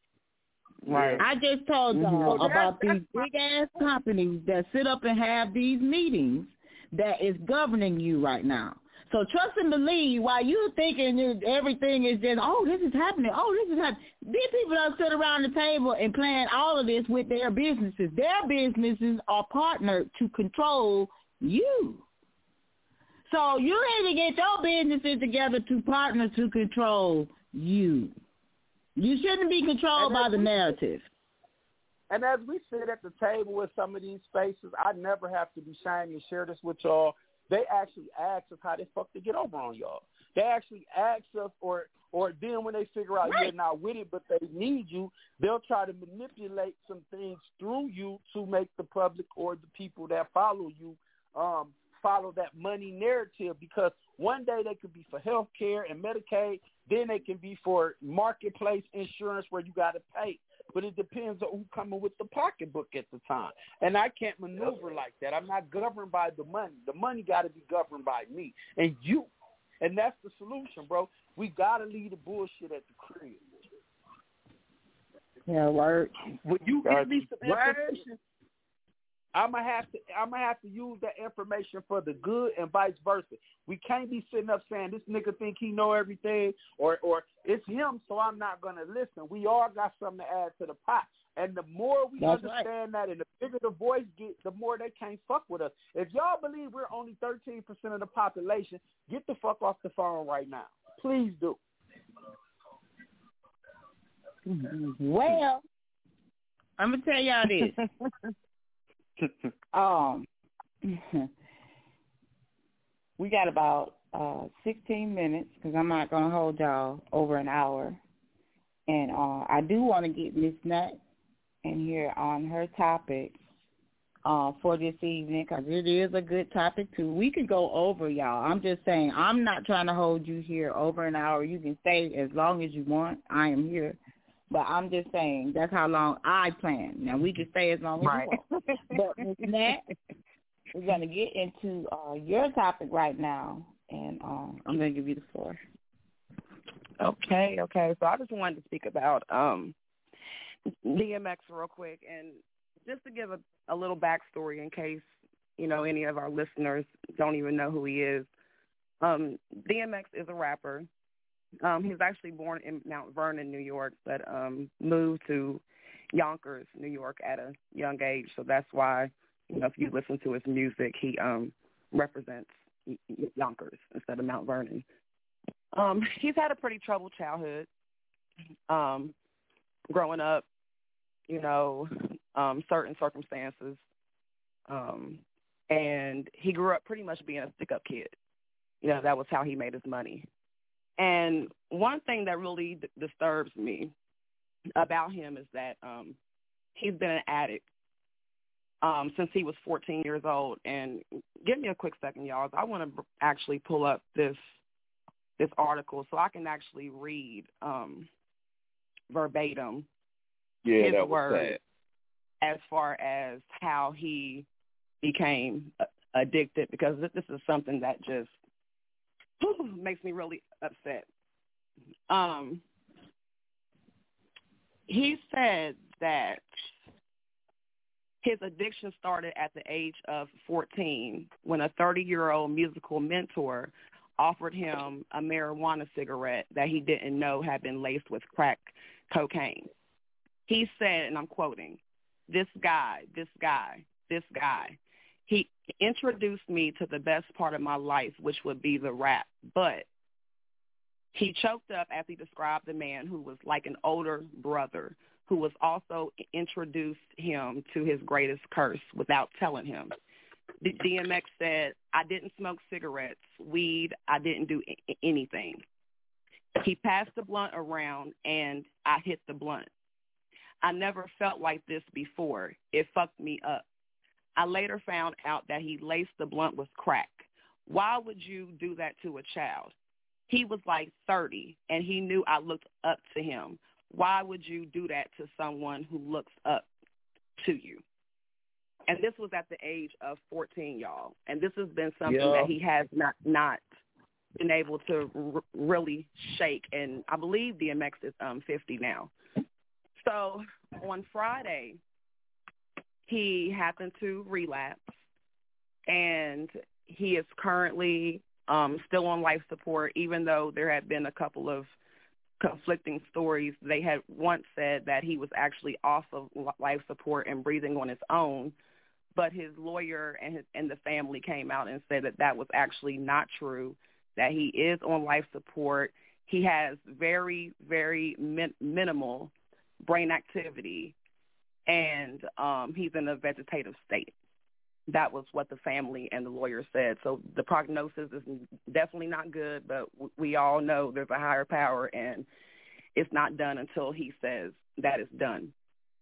Right. I just told y'all mm-hmm. about these big ass companies that sit up and have these meetings that is governing you right now. So trust and believe while you thinking everything is just, oh, this is happening, oh, this is happening. These people don't sit around the table and plan all of this with their businesses. Their businesses are partnered to control you. So you need to get your businesses together to partner to control you. You shouldn't be controlled by the narrative. And as we sit at the table with some of these spaces, I never have to be ashamed to share this with y'all. They actually ask us how they fuck to get over on y'all. They actually ask us, or or then when they figure out right. you're not with it, but they need you, they'll try to manipulate some things through you to make the public or the people that follow you um, follow that money narrative. Because one day they could be for health care and Medicaid, then they can be for marketplace insurance where you got to pay. But it depends on who's coming with the pocketbook at the time. And I can't maneuver like that. I'm not governed by the money. The money got to be governed by me and you. And that's the solution, bro. We got to leave the bullshit at the crib. Yeah, word. When you give me some information, I'm gonna have to I'm gonna have to use that information for the good and vice versa. We can't be sitting up saying this nigga think he know everything, or or it's him, so I'm not gonna listen. We all got something to add to the pot. And the more we That's understand right. that, and the bigger the voice get, the more they can't fuck with us. If y'all believe we're only thirteen percent of the population, get the fuck off the phone right now. Please do. Well, I'm gonna tell y'all this. um, we got about uh, sixteen minutes because I'm not going to hold y'all over an hour. And uh, I do want to get Miss Nut in here on her topic uh, for this evening because it is a good topic, too. We could go over, y'all. I'm just saying I'm not trying to hold you here over an hour. You can stay as long as you want. I am here. But I'm just saying that's how long I plan. Now, we can stay as long as right. you want. But with that, we're going to get into uh, your topic right now, and um, I'm going to give you the floor. Okay, okay. So I just wanted to speak about um, D M X real quick, and just to give a, a little backstory in case, you know, any of our listeners don't even know who he is. Um, D M X is a rapper. Um, he was actually born in Mount Vernon, New York, but um, moved to Yonkers, New York at a young age. So that's why, you know, if you listen to his music, he um, represents Yonkers instead of Mount Vernon. Um, he's had a pretty troubled childhood. Um, growing up, you know, um, certain circumstances. Um, and he grew up pretty much being a stick-up kid. You know, that was how he made his money. And one thing that really d- disturbs me about him is that um, he's been an addict um, since he was fourteen years old. And give me a quick second, y'all. I want to actually pull up this this article so I can actually read um, verbatim yeah, his that was words sad. as far as how he became addicted, because this is something that just whew, makes me really upset. Um, he said that his addiction started at the age of fourteen when a thirty-year-old musical mentor offered him a marijuana cigarette that he didn't know had been laced with crack cocaine. He said, and I'm quoting, "This guy, this guy, this guy, he introduced me to the best part of my life, which would be the rap. But he choked up as he described the man who was like an older brother, who was also introduced him to his greatest curse without telling him. D M X said, I didn't smoke cigarettes, weed, I didn't do I- anything. He passed the blunt around, and I hit the blunt. I never felt like this before. It fucked me up. I later found out that he laced the blunt with crack. Why would you do that to a child? He was like thirty, and he knew I looked up to him. Why would you do that to someone who looks up to you?" And this was at the age of fourteen, y'all. And this has been something yeah. that he has not not been able to r- really shake. And I believe D M X is um, fifty now. So on Friday, he happened to relapse, and he is currently um, still on life support, even though there had been a couple of conflicting stories. They had once said that he was actually off of life support and breathing on his own, but his lawyer and his, and the family came out and said that that was actually not true, that he is on life support. He has very, very min- minimal brain activity, and um, he's in a vegetative state. That was what the family and the lawyer said. So the prognosis is definitely not good, but w- we all know there's a higher power, and it's not done until he says that it's done.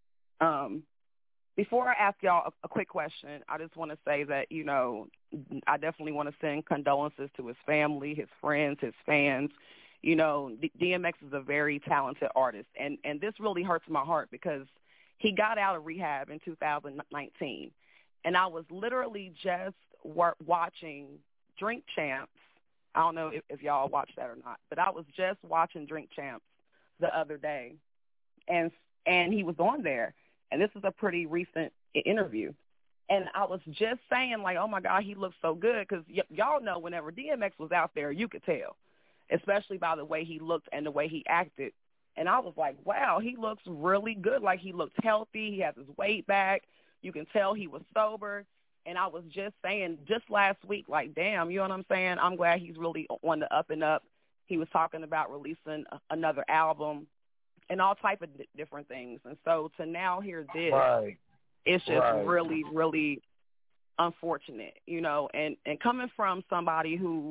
Um, before I ask y'all a, a quick question, I just want to say that, you know, I definitely want to send condolences to his family, his friends, his fans. You know, D- D M X is a very talented artist, and, and this really hurts my heart because he got out of rehab in two thousand nineteen. And I was literally just wor- watching Drink Champs. I don't know if, if y'all watched that or not, but I was just watching Drink Champs the other day, and and he was on there. And this is a pretty recent interview. And I was just saying, like, oh, my God, he looks so good, because y- y'all know whenever D M X was out there, you could tell, especially by the way he looked and the way he acted. And I was like, wow, he looks really good. Like, he looked healthy. He has his weight back. You can tell he was sober. And I was just saying just last week, like, damn, you know what I'm saying? I'm glad he's really on the up and up. He was talking about releasing a- another album and all type of d- different things. And so to now hear this, right. it's just right. really, really unfortunate, you know, and, and coming from somebody who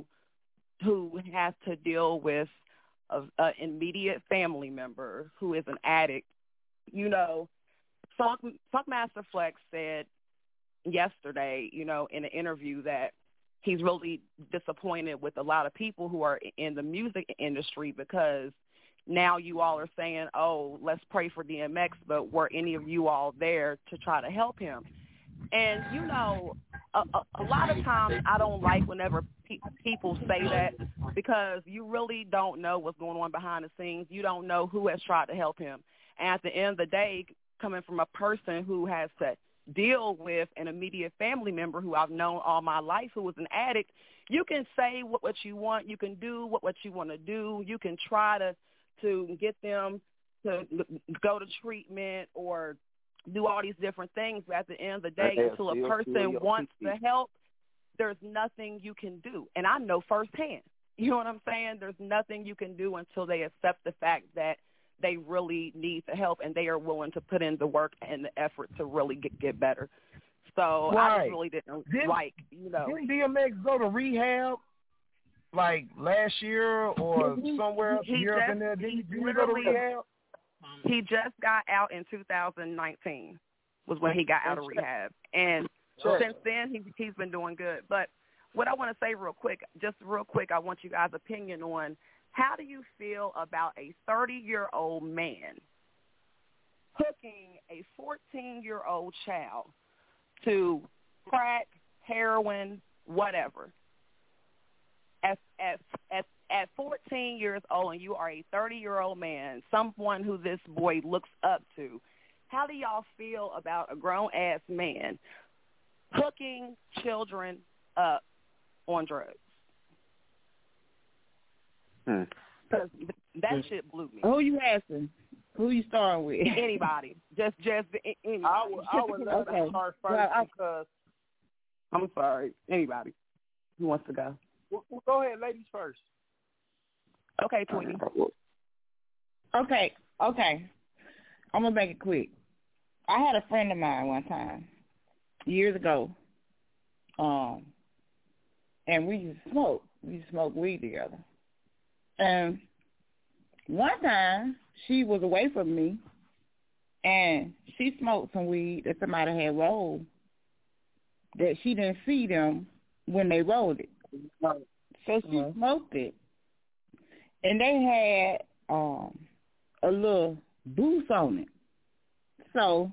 who has to deal with an immediate family member who is an addict, you know, Funk, Funkmaster Flex said yesterday, you know, in an interview that he's really disappointed with a lot of people who are in the music industry because now you all are saying, oh, let's pray for D M X, but were any of you all there to try to help him? And, you know, a, a, a lot of times I don't like whenever pe- people say that because you really don't know what's going on behind the scenes. You don't know who has tried to help him. And at the end of the day, coming from a person who has to deal with an immediate family member who I've known all my life who was an addict, you can say what, what you want. You can do what, what you want to do. You can try to, to get them to go to treatment or do all these different things. But at the end of the day, until a person wants the help, there's nothing you can do. And I know firsthand, you know what I'm saying? There's nothing you can do until they accept the fact that they really need the help and they are willing to put in the work and the effort to really get, get better. So right. I just really didn't didn't, like, you know. Didn't D M X go to rehab like last year or he, somewhere he Europe just, in there? Did he, did he he go to rehab? He just got out in two thousand nineteen was when he got out of rehab. And sure. since then, he, he's been doing good. But what I want to say real quick, just real quick, I want you guys' opinion on how do you feel about a thirty-year-old man hooking a fourteen-year-old child to crack, heroin, whatever. At, at, at, at fourteen years old and you are a thirty-year-old man, someone who this boy looks up to, how do y'all feel about a grown-ass man hooking children up on drugs? Hmm. Because that shit blew me. Who you asking? Who you starting with? Anybody. Just, just anybody. I would, I would love okay. to start first well, I, because... I'm sorry. Anybody who wants to go. Well, go ahead, ladies first. Okay, Twiggy. Okay, okay. I'm going to make it quick. I had a friend of mine one time, years ago, um, and we used to smoke. We used to smoke weed together. And one time, she was away from me, and she smoked some weed that somebody had rolled that she didn't see them when they rolled it. So she uh-huh. smoked it. And they had um, a little booth on it. So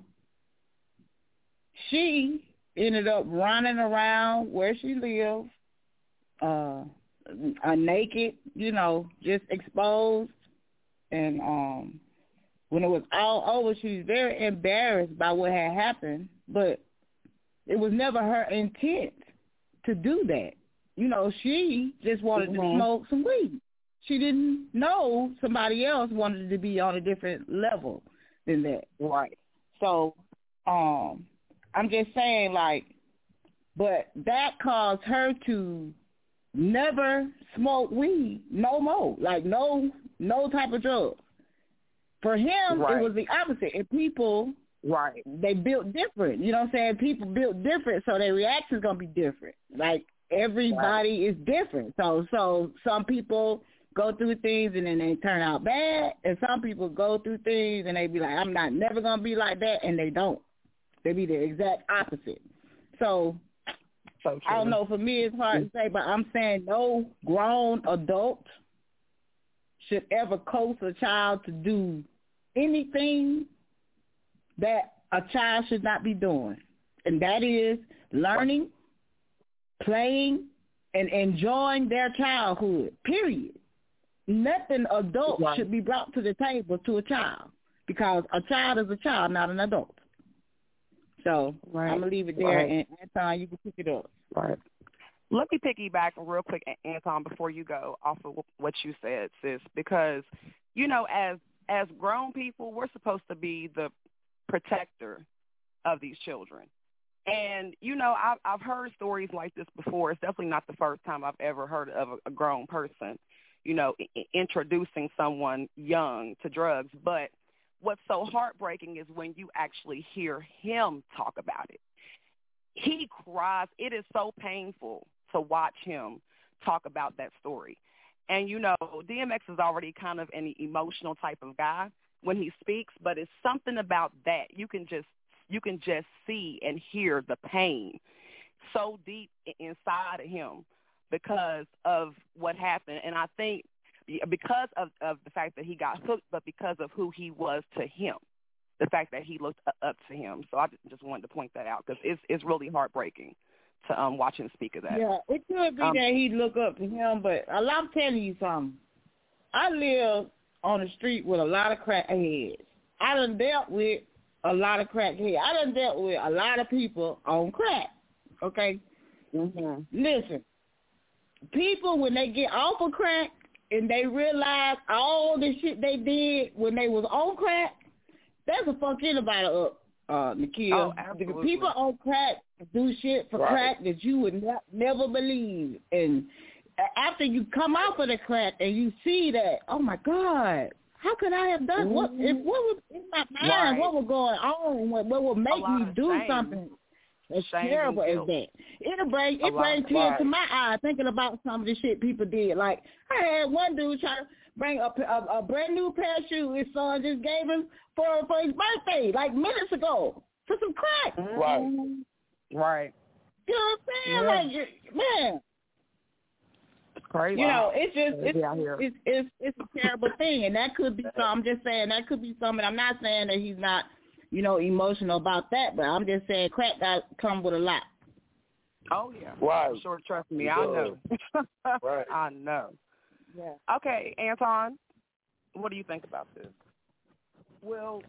she ended up running around where she lived, uh, uh, naked, you know, just exposed. And um, when it was all over, she was very embarrassed by what had happened. But it was never her intent to do that. You know, she just wanted mm-hmm. to smoke some weed. She didn't know somebody else wanted to be on a different level than that. Right. So, um, I'm just saying, like, but that caused her to never smoke weed no more. Like, no no type of drug. For him, right. it was the opposite. And people, right, they built different. You know what I'm saying? People built different, so their reaction's going to be different. Like, everybody right. is different. So, so some people go through things and then they turn out bad, and some people go through things and they be like, I'm not never going to be like that, and they don't. They be the exact opposite. So, so I don't know. For me, it's hard to say, but I'm saying no grown adult should ever coax a child to do anything that a child should not be doing, and that is learning, playing, and enjoying their childhood, period. Nothing adult right. should be brought to the table to a child, because a child is a child, not an adult. So right. I'm going to leave it there, right. and Anton, you can pick it up. Right. Let me piggyback real quick, Anton, before you go off of what you said, sis, because, you know, as as grown people, we're supposed to be the protector of these children. And, you know, I've, I've heard stories like this before. It's definitely not the first time I've ever heard of a, a grown person, you know, I- introducing someone young to drugs. But what's so heartbreaking is when you actually hear him talk about it. He cries. It is so painful to watch him talk about that story. And, you know, D M X is already kind of an emotional type of guy when he speaks, but it's something about that. You can just you can just see and hear the pain so deep inside of him because of what happened. And I think because of, of the fact that he got hooked, but because of who he was to him, the fact that he looked up to him. So I just wanted to point that out because it's it's really heartbreaking to um watch him speak of that. Yeah, it could be um, that he look up to him, but I'm telling you something. I live on the street with a lot of crackheads. I done dealt with a lot of crackheads. I done dealt with a lot of people on crack. Okay? Mm-hmm. Listen, people, when they get off of crack and they realize all the shit they did when they was on crack, that's a fuck anybody up. uh, Nikhil. Oh, The people on crack do shit for right. crack that you would ne- never believe. And after you come off of the crack and you see that, oh my God, how could I have done? Mm-hmm. What if what was in my mind? Right. What was going on? What, what would make me do shame. something as shame terrible as that? It'll bring it brings tears right. to my eye thinking about some of the shit people did. Like I had one dude try to bring a, a, a brand new pair of shoes his son just gave him for for his birthday, like minutes ago, for some crack. Right. Right. You know what I'm saying? Yeah. Like, man. It's crazy. You know, it's just it's it's, it's it's a terrible thing, and that could be some. I'm just saying that could be something. I'm not saying that he's not, you know, emotional about that, but I'm just saying crack got come with a lot. Oh yeah. Right. Sure, trust me, I know. Right. I know. Yeah. Okay, Anton, what do you think about this? Well,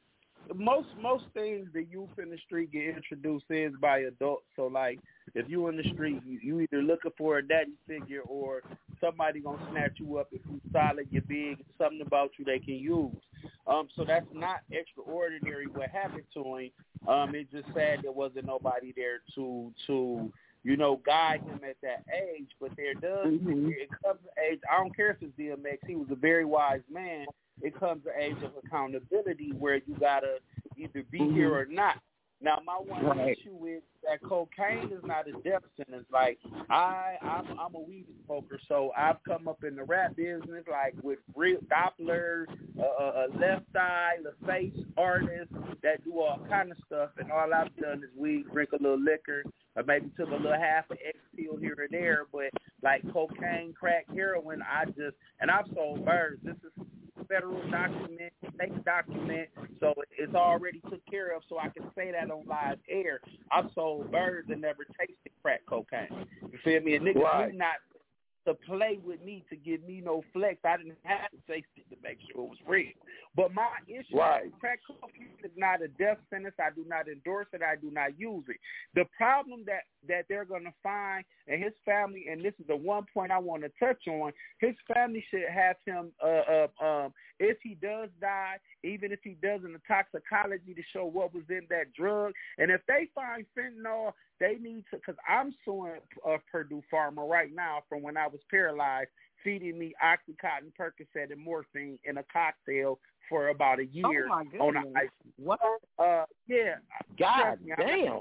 most most things the youth in the street get introduced is by adults. So like, if you in the street, you, you either looking for a daddy figure or somebody gonna snatch you up if you solid, you're big, something about you they can use. Um, so that's not extraordinary what happened to him. Um, it's just sad there wasn't nobody there to to you know guide him at that age. But there does mm-hmm. it comes to age. I don't care if it's D M X. He was a very wise man. It comes to age of accountability where you gotta either be mm-hmm. here or not. Now, my one right. issue is that cocaine is not a death sentence. Like, I, I'm, I'm a weed smoker, so I've come up in the rap business, like, with real Doppler, uh, a left eye, the face artists that do all kind of stuff, and all I've done is weed, drink a little liquor, or maybe took a little half an X pill here or there, but, like, cocaine, crack, heroin, I just, and I've sold birds. This is federal document, state document, so it's already took care of, so I can say that on live air. I've sold birds and never tasted crack cocaine. You feel me? And niggas right. do not to play with me to give me no flex. I didn't have to taste it to make sure it was real. But my issue right. is crack cocaine is not a death sentence. I do not endorse it. I do not use it. The problem that, that they're going to find, and his family, and this is the one point I want to touch on, his family should have him, uh, uh, um, if he does die, even if he does in the toxicology to show what was in that drug. And if they find fentanyl, they need to, because I'm suing uh, Purdue Pharma right now from when I was paralyzed, feeding me Oxycontin, Percocet, and morphine in a cocktail for about a year oh my on an ice. What? Uh, yeah. God me, damn.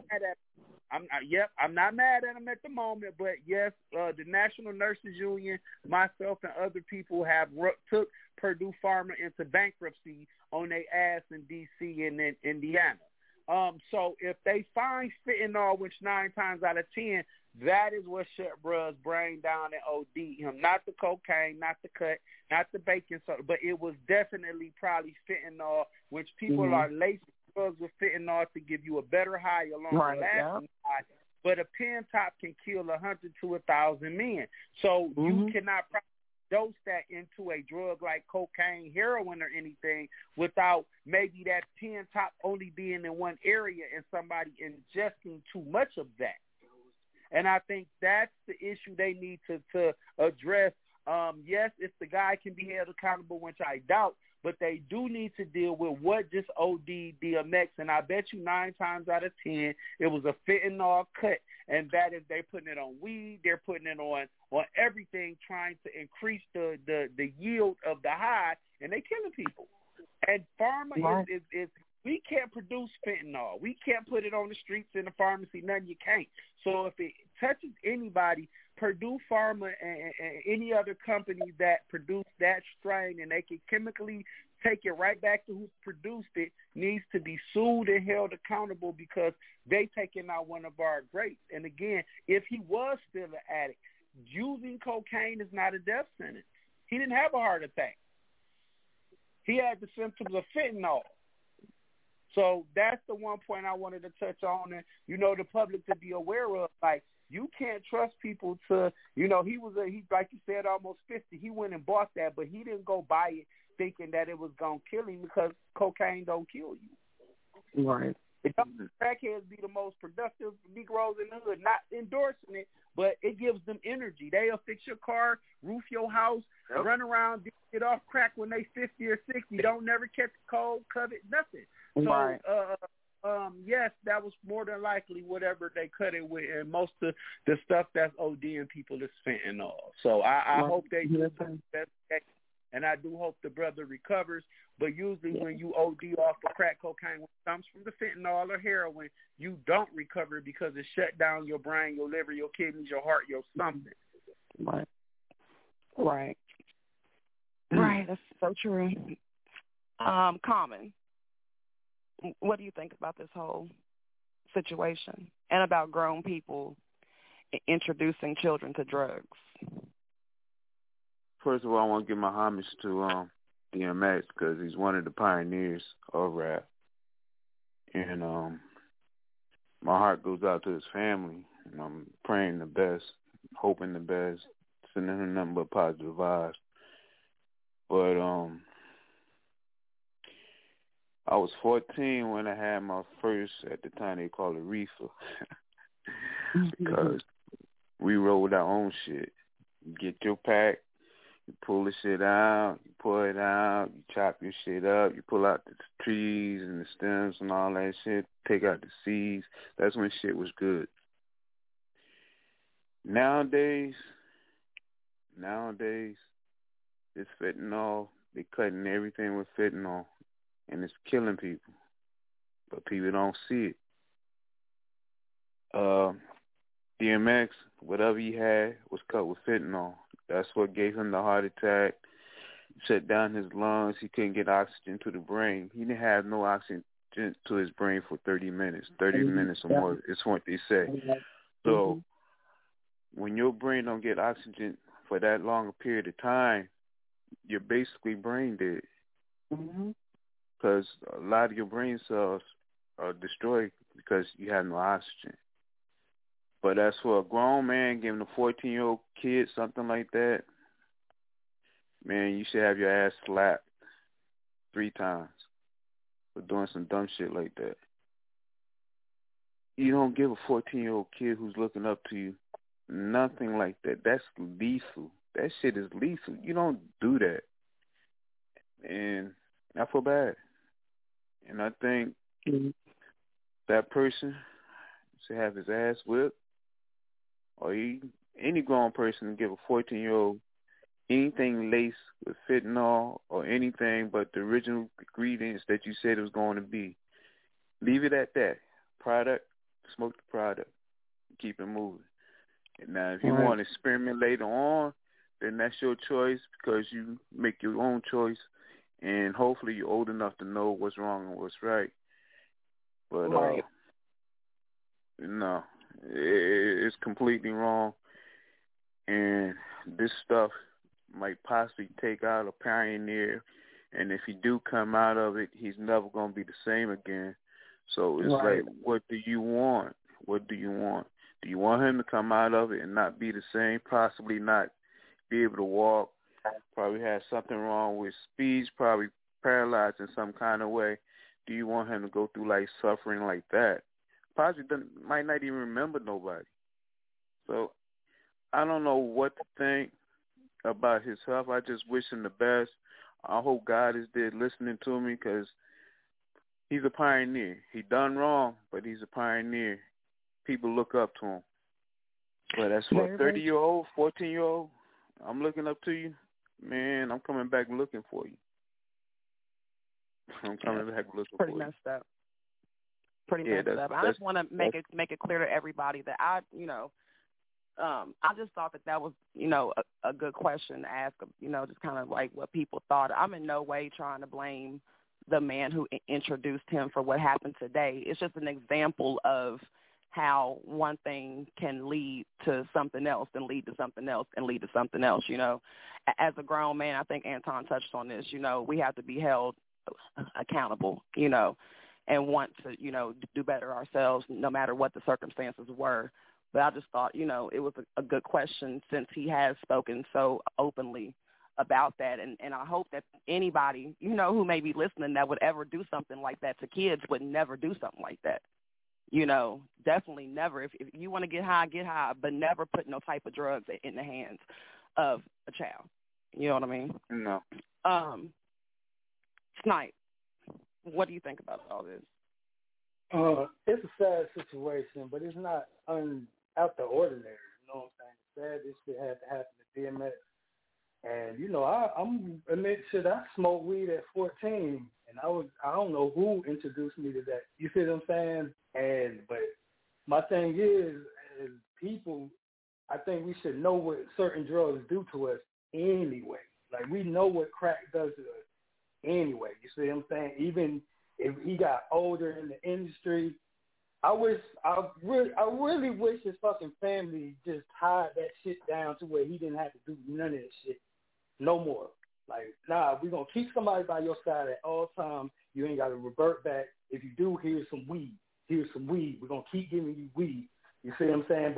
I'm not, yep, I'm not mad at him at the moment, but yes, uh, the National Nurses Union, myself, and other people have ru- took Purdue Pharma into bankruptcy on their ass in D C and in Indiana. Um, so if they find fentanyl, which nine times out of ten, that is what shut bruh's brain down and O D'd him. Not the cocaine, not the cut, not the baking soda, but it was definitely probably fentanyl, which people mm-hmm. are lacing drugs with fentanyl to give you a better high, a longer right, lasting yeah. high. But a pen top can kill a hundred to a thousand men. So mm-hmm. you cannot dose that into a drug like cocaine, heroin, or anything without maybe that pen top only being in one area and somebody ingesting too much of that. And I think that's the issue they need to, to address. Um, yes, if the guy can be held accountable, which I doubt, but they do need to deal with what just O D'd D M X. And I bet you nine times out of ten, it was a fentanyl cut. And that is, they're putting it on weed, they're putting it on, on everything, trying to increase the, the, the yield of the high, and they killing people. And pharma right. is, is, is, we can't produce fentanyl. We can't put it on the streets in the pharmacy. Nothing, you can't. So if it touches anybody, Purdue Pharma and, and any other company that produce that strain and they can chemically take it right back to who produced it needs to be sued and held accountable because they taking out one of our greats. And again, if he was still an addict, using cocaine is not a death sentence. He didn't have a heart attack. He had the symptoms of fentanyl. So that's the one point I wanted to touch on, and you know, the public to be aware of. Like, you can't trust people to, you know, he was a, he like you said, almost fifty. He went and bought that, but he didn't go buy it thinking that it was gonna kill him because cocaine don't kill you. Right. It doesn't crackheads be the most productive Negroes in the hood. Not endorsing it, but it gives them energy. They'll fix your car, roof your house, yep. run around, get off crack when they fifty or sixty. Don't never catch a cold, covet, nothing. So right. uh, um, yes, that was more than likely whatever they cut it with, and most of the stuff that's ODing people is fentanyl. So I, I hope they do the best, and I do hope the brother recovers. But usually when you O D off of crack cocaine, when it comes from the fentanyl or heroin, you don't recover because it shut down your brain, your liver, your kidneys, your heart, your something. Right. Right. Right. That's so true. Um, Common, what do you think about this whole situation and about grown people introducing children to drugs? First of all, I want to give my homage to um, D M X because he's one of the pioneers of rap. And um, my heart goes out to his family. I'm praying the best, hoping the best, sending him nothing but positive vibes. But um, I was fourteen when I had my first, at the time they called it reefer, because we rolled our own shit. You get your pack, you pull the shit out, you pull it out, you chop your shit up, you pull out the trees and the stems and all that shit, take out the seeds. That's when shit was good. Nowadays, nowadays, it's fentanyl. They're cutting everything with fentanyl, and it's killing people. But people don't see it. Uh, D M X, whatever he had was cut with fentanyl. That's what gave him the heart attack, shut down his lungs. He couldn't get oxygen to the brain. He didn't have no oxygen to his brain for thirty minutes, thirty mm-hmm. minutes or more. It's what they say. Mm-hmm. So when your brain don't get oxygen for that long a period of time, you're basically brain dead. Because mm-hmm. a lot of your brain cells are destroyed because you have no oxygen. But as for a grown man giving a fourteen-year-old kid something like that, man, you should have your ass slapped three times for doing some dumb shit like that. You don't give a fourteen-year-old kid who's looking up to you nothing like that. That's lethal. That shit is lethal. You don't do that. And I feel bad. And I think mm-hmm. that person should have his ass whipped. Or he, any grown person give a fourteen-year-old anything laced with fentanyl or anything but the original ingredients that you said it was going to be. Leave it at that. Product, smoke the product. Keep it moving. And now if you right. want to experiment later on, then that's your choice because you make your own choice. And hopefully you're old enough to know what's wrong and what's right. But, right. uh, no, it, it's completely wrong. And this stuff might possibly take out a pioneer. And if he do come out of it, he's never going to be the same again. So it's right. like, what do you want? What do you want? Do you want him to come out of it and not be the same, possibly not be able to walk, probably have something wrong with speech, probably paralyzed in some kind of way? Do you want him to go through life suffering like that? Possibly might not even remember nobody. So I don't know what to think about his health. I just wish him the best. I hope God is there listening to me because he's a pioneer. He done wrong, but he's a pioneer. People look up to him. But that's what, thirty-year-old, fourteen-year-old, I'm looking up to you. Man, I'm coming back looking for you. I'm coming yeah, back looking for you. Pretty messed up. Pretty yeah, messed up. I just want to make it make it clear to everybody that I, you know, um, I just thought that that was, you know, a, a good question to ask, you know, just kind of like what people thought. I'm in no way trying to blame the man who introduced him for what happened today. It's just an example of how one thing can lead to something else and lead to something else and lead to something else, you know. As a grown man, I think Anton touched on this, you know, we have to be held accountable, you know, and want to, you know, do better ourselves no matter what the circumstances were. But I just thought, you know, it was a, a good question since he has spoken so openly about that. And, and I hope that anybody, you know, who may be listening that would ever do something like that to kids would never do something like that. You know, definitely never. If, if you want to get high, get high, but never put no type of drugs in the hands of a child. You know what I mean? No. Um, Snipe, what do you think about all this? Uh, it's a sad situation, but it's not un, out the ordinary. You know what I'm saying? It's sad this shit had to happen to D M X. And, you know, I, I'm admit shit, I smoked weed at fourteen, and I was, I don't know who introduced me to that. You see what I'm saying? And, but my thing is, is people, I think we should know what certain drugs do to us anyway. Like, we know what crack does to us anyway. You see what I'm saying? Even if he got older in the industry, I wish, I really, I really wish his fucking family just tied that shit down to where he didn't have to do none of that shit. No more. Like, nah, we're going to keep somebody by your side at all times. You ain't got to revert back. If you do, here's some weed. Here's some weed. We're going to keep giving you weed. You see what I'm saying?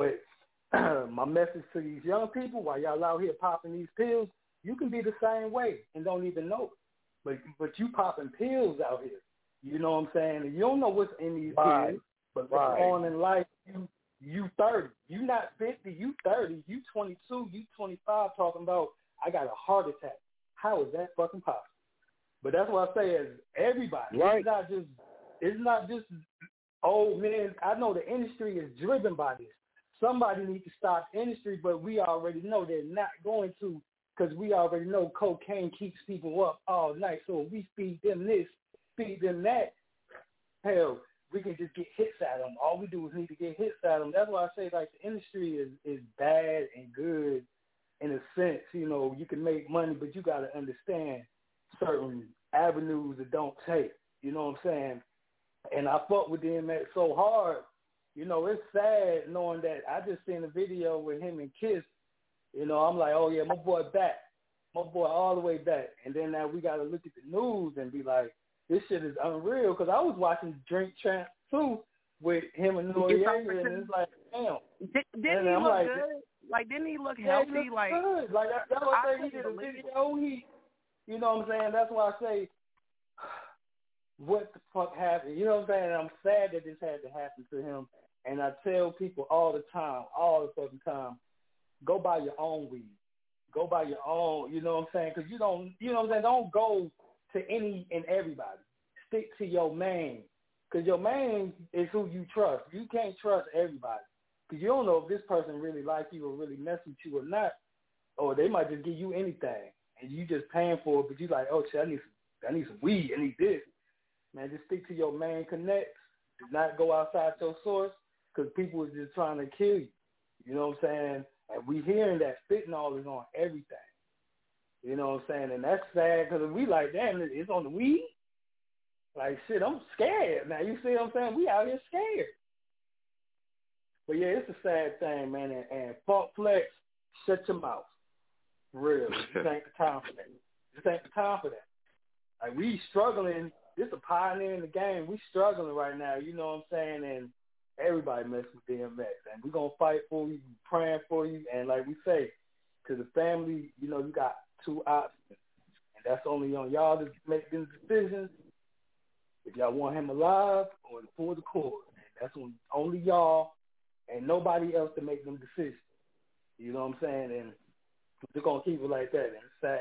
But my message to these young people, while y'all out here popping these pills, you can be the same way and don't even know it. But, but you popping pills out here. You know what I'm saying? And you don't know what's in these Right. pills. But Right. later on in life, you you thirty. You not fifty. You thirty. You twenty-two. You twenty-five talking about, I got a heart attack. How is that fucking possible? But that's what I say as everybody. Right. It's not just it's not just old men. I know the industry is driven by this. Somebody needs to stop the industry, but we already know they're not going to, because we already know cocaine keeps people up all night. So if we feed them this, feed them that, hell, we can just get hits at them. All we do is need to get hits at them. That's why I say, like, the industry is, is bad and good in a sense. You know, you can make money, but you got to understand certain avenues that don't take. You know what I'm saying? And I fuck with D M X so hard. You know, it's sad knowing that I just seen a video with him and Kiss. You know, I'm like, oh, yeah, my boy back. My boy all the way back. And then now we got to look at the news and be like, this shit is unreal, because I was watching Drink Champ too with him and Noriega, and it's like, damn. Did, didn't and he I'm look like, good? Like, didn't he look yeah, healthy? he looked like, good. Like that, that's what I say. He couldn't did a believe it. video. He, you know what I'm saying? That's why I say, what the fuck happened? You know what I'm saying? And I'm sad that this had to happen to him. And I tell people all the time, all the fucking time, go buy your own weed. Go buy your own. You know what I'm saying? Because you don't, you know what I'm saying? Don't go to any and everybody. Stick to your main, because your main is who you trust. You can't trust everybody, because you don't know if this person really like you or really mess with you or not, or they might just give you anything, and you just paying for it, but you like, oh shit, I need some, I need some weed, I need this. Man, just stick to your main connects. Do not go outside your source, because people are just trying to kill you. You know what I'm saying? And we hearing that fentanyl is on everything. You know what I'm saying? And that's sad, because we like, damn, it's on the weed. Like, shit, I'm scared now. You see what I'm saying? We out here scared. But, yeah, it's a sad thing, man. And, and Funk Flex, shut your mouth. For real. This ain't the time for that. This ain't the time for that. Like, we struggling. This a pioneer in the game. We struggling right now. You know what I'm saying? And everybody mess with D M X. And we're going to fight for you, praying for you. And like we say, to the family, you know, you got two options. And that's only on y'all to make these decisions. If y'all want him alive or to pull the cord. And that's on only y'all and nobody else to make them decisions. You know what I'm saying? And we're going to keep it like that. And it's sad.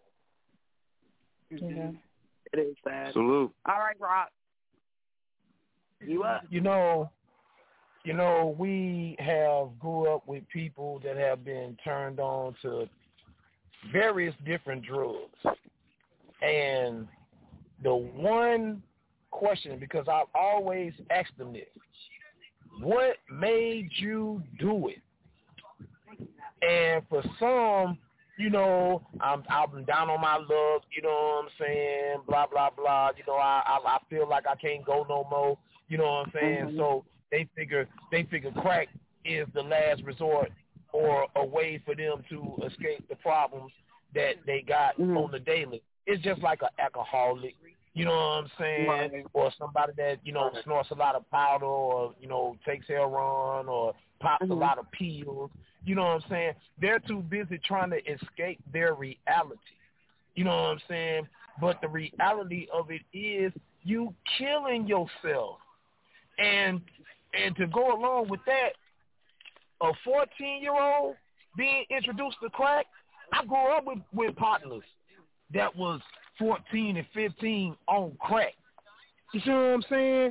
Yeah. It is sad. Salute. All right, Rock. You up? You know, you know, we have grew up with people that have been turned on to various different drugs. And the one question, because I've always asked them this, what made you do it? And for some, you know, I'm I'm down on my luck, you know what I'm saying, blah, blah, blah. You know, I I, I feel like I can't go no more, you know what I'm saying? Mm-hmm. So they figure they figure crack is the last resort or a way for them to escape the problems that they got mm-hmm. on the daily. It's just like an alcoholic, you know what I'm saying, right. Or somebody that, you know, snorts a lot of powder or, you know, takes heroin or pops mm-hmm. a lot of pills. You know what I'm saying? They're too busy trying to escape their reality. You know what I'm saying? But the reality of it is you killing yourself. And and to go along with that, a fourteen-year-old being introduced to crack, I grew up with, with partners that was fourteen and fifteen on crack. You see what I'm saying?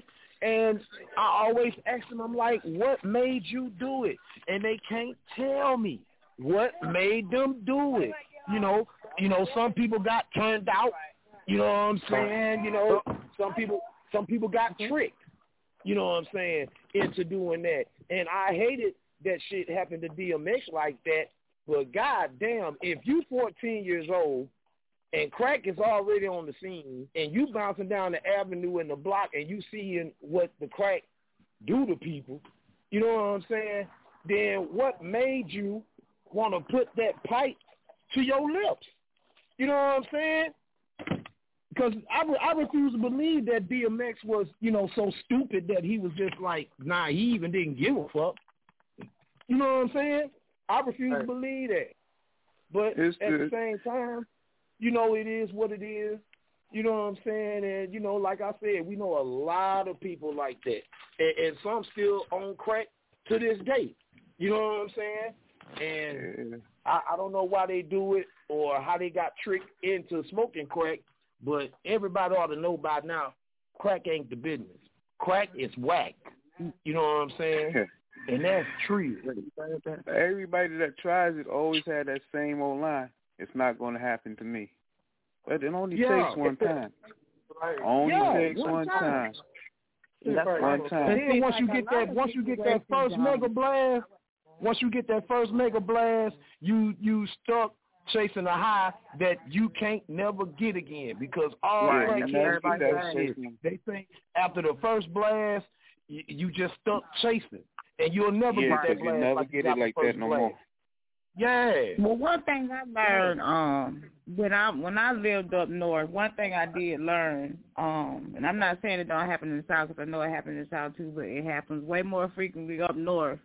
And I always ask them, I'm like, what made you do it? And they can't tell me what made them do it. You know, you know, some people got turned out. You know what I'm saying? You know, some people some people got tricked. You know what I'm saying, into doing that. And I hated that shit happened to D M X like that. But goddamn, if you fourteen years old and crack is already on the scene and you bouncing down the avenue in the block and you seeing what the crack do to people, you know what I'm saying, then what made you want to put that pipe to your lips? You know what I'm saying? Because I, re- I refuse to believe that D M X was, you know, so stupid that he was just, like, naive and didn't give a fuck. You know what I'm saying? I refuse to believe that. But it's at good. the same time, you know, it is what it is. You know what I'm saying? And, you know, like I said, we know a lot of people like that. And, and some still on crack to this day. You know what I'm saying? And yeah. I, I don't know why they do it or how they got tricked into smoking crack. But everybody ought to know by now, crack ain't the business. Crack is whack. You know what I'm saying? And that's true. Everybody that tries it always had that same old line. It's not going to happen to me. But it only yeah. takes one time. Only yeah, takes one, one time. time. That's one time. And then once you get that, once you get that first mega blast, once you get that first mega blast, you you stuck chasing a high that you can't never get again because all right. crackheads get that shit. They think after the first blast, you, you just stuck chasing, and you'll never yeah, get that blast. You never like get you it like that no blast. more. Yeah. Well, one thing I learned um when I when I lived up north, one thing I did learn, um, and I'm not saying it don't happen in the South because I know it happens in the South too, but it happens way more frequently up north.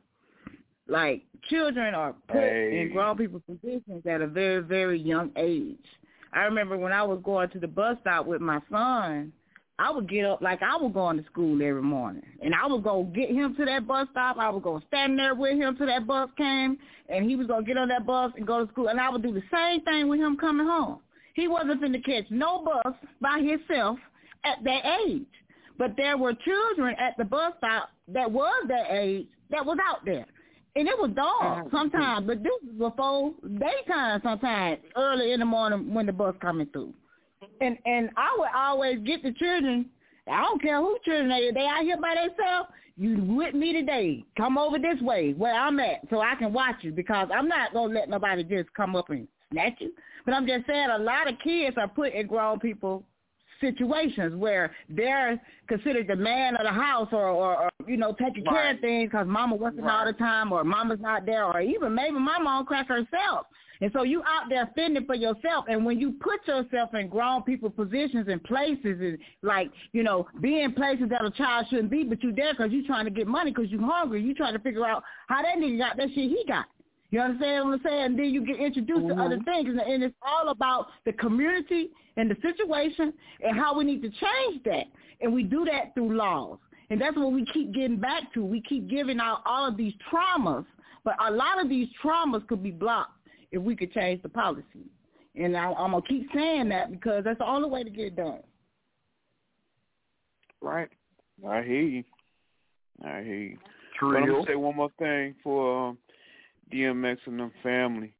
Like, children are put hey. in grown people's positions at a very, very young age. I remember when I was going to the bus stop with my son, I would get up like I was going to school every morning. And I would go get him to that bus stop. I would go stand there with him till that bus came, and he was going to get on that bus and go to school. And I would do the same thing with him coming home. He wasn't finna catch no bus by himself at that age. But there were children at the bus stop that was that age that was out there. And it was dark sometimes, but this was before daytime sometimes, early in the morning when the bus coming through. And and I would always get the children, I don't care who children they are, they out here by themselves, you with me today. Come over this way where I'm at so I can watch you because I'm not going to let nobody just come up and snatch you. But I'm just saying a lot of kids are put in grown people situations where they're considered the man of the house or, or, or you know, taking right. care of things because mama working right. all the time or mama's not there or even maybe mama on crack herself. And so you out there fending for yourself. And when you put yourself in grown people positions and places and like, you know, be in places that a child shouldn't be, but you there because you trying to get money because you hungry. You trying to figure out how that nigga got that shit he got. You understand what I'm saying? And then you get introduced mm-hmm. to other things. And it's all about the community and the situation and how we need to change that. And we do that through laws. And that's what we keep getting back to. We keep giving out all of these traumas. But a lot of these traumas could be blocked if we could change the policy. And I, I'm going to keep saying that because that's the only way to get it done. Right. I hear you. I hear you. True. But I'm going to say one more thing for um, D M X and them family.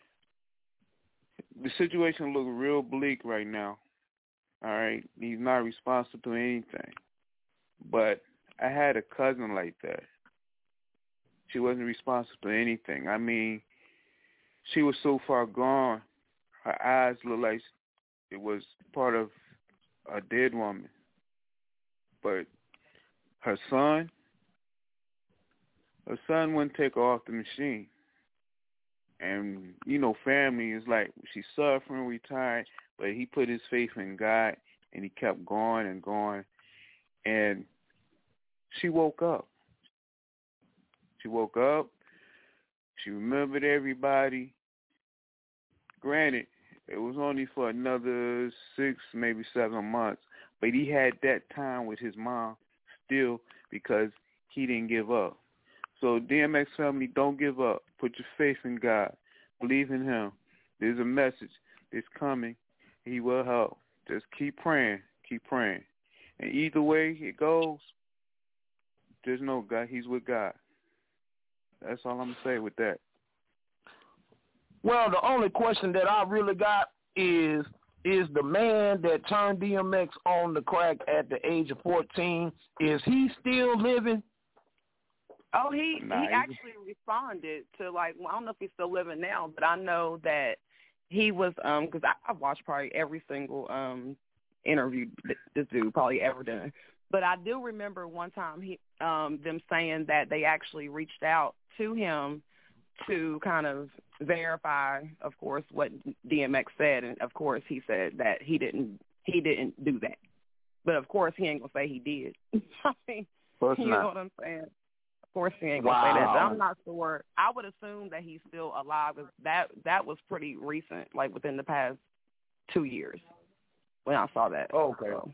The situation looks real bleak right now. All right? He's not responsible to anything. But I had a cousin like that. She wasn't responsible to anything. I mean, she was so far gone, her eyes looked like it was part of a dead woman. But her son, her son wouldn't take her off the machine. And, you know, family is like, she's suffering, retired, but he put his faith in God, and he kept going and going. And she woke up. She woke up. She remembered everybody. Granted, it was only for another six, maybe seven months, but he had that time with his mom still because he didn't give up. So D M X family, don't give up. Put your faith in God. Believe in him. There's a message that's coming. He will help. Just keep praying. Keep praying. And either way it goes, just know God, he's with God. That's all I'm going to say with that. Well, the only question that I really got is, is the man that turned D M X on the crack at the age of fourteen, is he still living? Oh, he Nah, he he actually responded to, like, well, I don't know if he's still living now, but I know that he was, um, because I, I've watched probably every single um interview this dude probably ever done. But I do remember one time he um them saying that they actually reached out to him to kind of verify, of course, what D M X said, and of course he said that he didn't he didn't do that. But of course he ain't gonna say he did. I mean, Of you not. know what I'm saying? Of course he ain't gonna Wow. say that. But I'm not sure. I would assume that he's still alive. That that was pretty recent, like within the past two years when I saw that. Okay. So,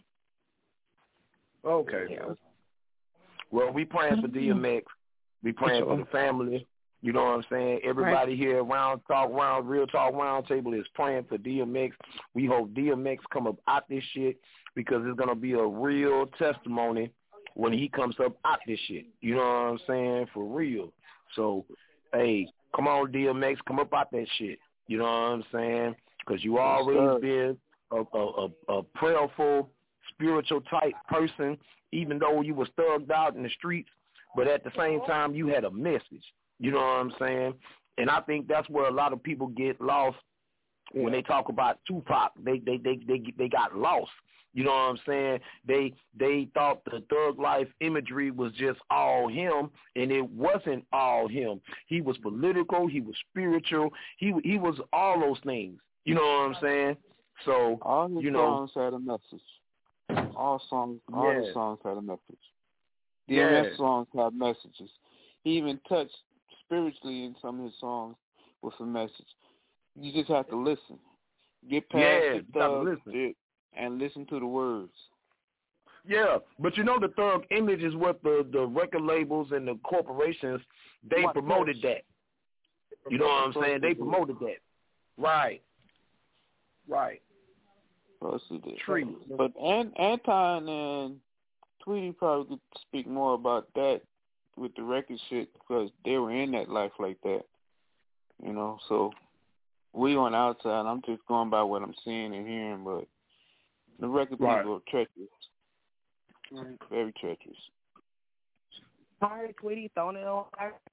Okay. yeah. Well, we praying for D M X. We praying for the family. You know what I'm saying? Everybody here, round talk, round real talk, round table is praying for D M X. We hope D M X come up out this shit because it's gonna be a real testimony when he comes up out this shit. You know what I'm saying? For real. So, hey, come on, D M X, come up out that shit. You know what I'm saying? Because you always been a, a, a, a prayerful, spiritual type person, even though you was thugged out in the streets, but at the same time you had a message. You know what I'm saying? And I think that's where a lot of people get lost yeah. when they talk about Tupac. They they they they they got lost. You know what I'm saying? They they thought the thug life imagery was just all him, and it wasn't all him. He was political. He was spiritual. He he was all those things. You know what I'm saying? So all his you know, songs had a message. All songs, all yeah. his songs had a message. D M X yeah. songs have messages. He even touched spiritually in some of his songs with a message. You just have to listen. Get past Yeah, the thug listen. shit and listen to the words. Yeah, but you know the thug image is what the, the record labels and the corporations, they What promoted push? that. You know what I'm saying? They promoted that. Right. Right. Plus it did. Tree. But An- Anton and Tweety probably could speak more about that with the record shit because they were in that life like that, you know. So we on the outside, I'm just going by what I'm seeing and hearing, but the record right. people are treacherous, right. Very treacherous. All right, Tweety, throwing it on.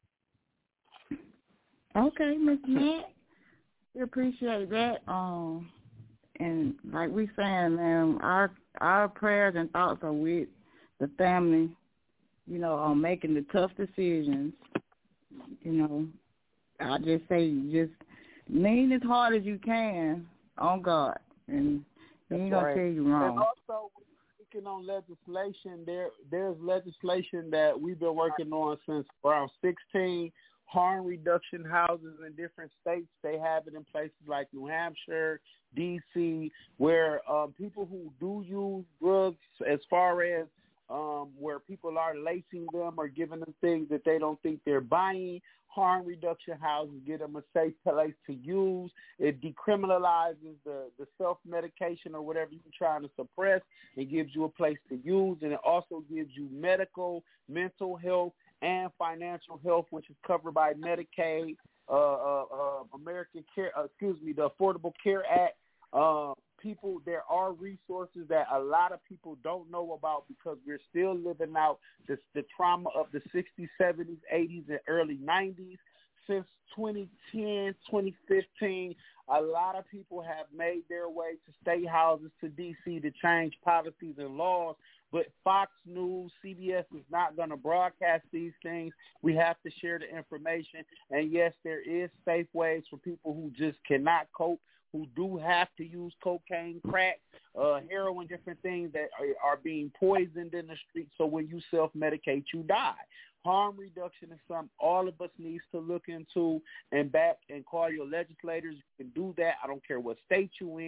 Okay, Miss Matt, we appreciate that. Um, and like we saying, man, our our prayers and thoughts are with the family, you know, on making the tough decisions. You know, I just say just lean as hard as you can on God, and He ain't gonna tell you wrong. And also, speaking on legislation, there there's legislation that we've been working on since around sixteen. Harm reduction houses in different states. They have it in places like New Hampshire, D C, where um, people who do use drugs, as far as um, where people are lacing them or giving them things that they don't think they're buying, harm reduction houses get them a safe place to use. It decriminalizes the, the self-medication or whatever you're trying to suppress. It gives you a place to use, and it also gives you medical, mental health, and financial health, which is covered by Medicaid, uh, uh, uh, American Care, uh, excuse me, the Affordable Care Act. Uh, people, there are resources that a lot of people don't know about because we're still living out this, the trauma of the sixties, seventies, eighties, and early nineties. Since twenty ten, twenty fifteen, a lot of people have made their way to state houses to D C to change policies and laws, but Fox News, C B S is not going to broadcast these things. We have to share the information, and yes, there is safe ways for people who just cannot cope, who do have to use cocaine, crack, uh, heroin, different things that are, are being poisoned in the street, so when you self-medicate, you die. Harm reduction is something all of us needs to look into and back and call your legislators. You can do that. I don't care what state you in.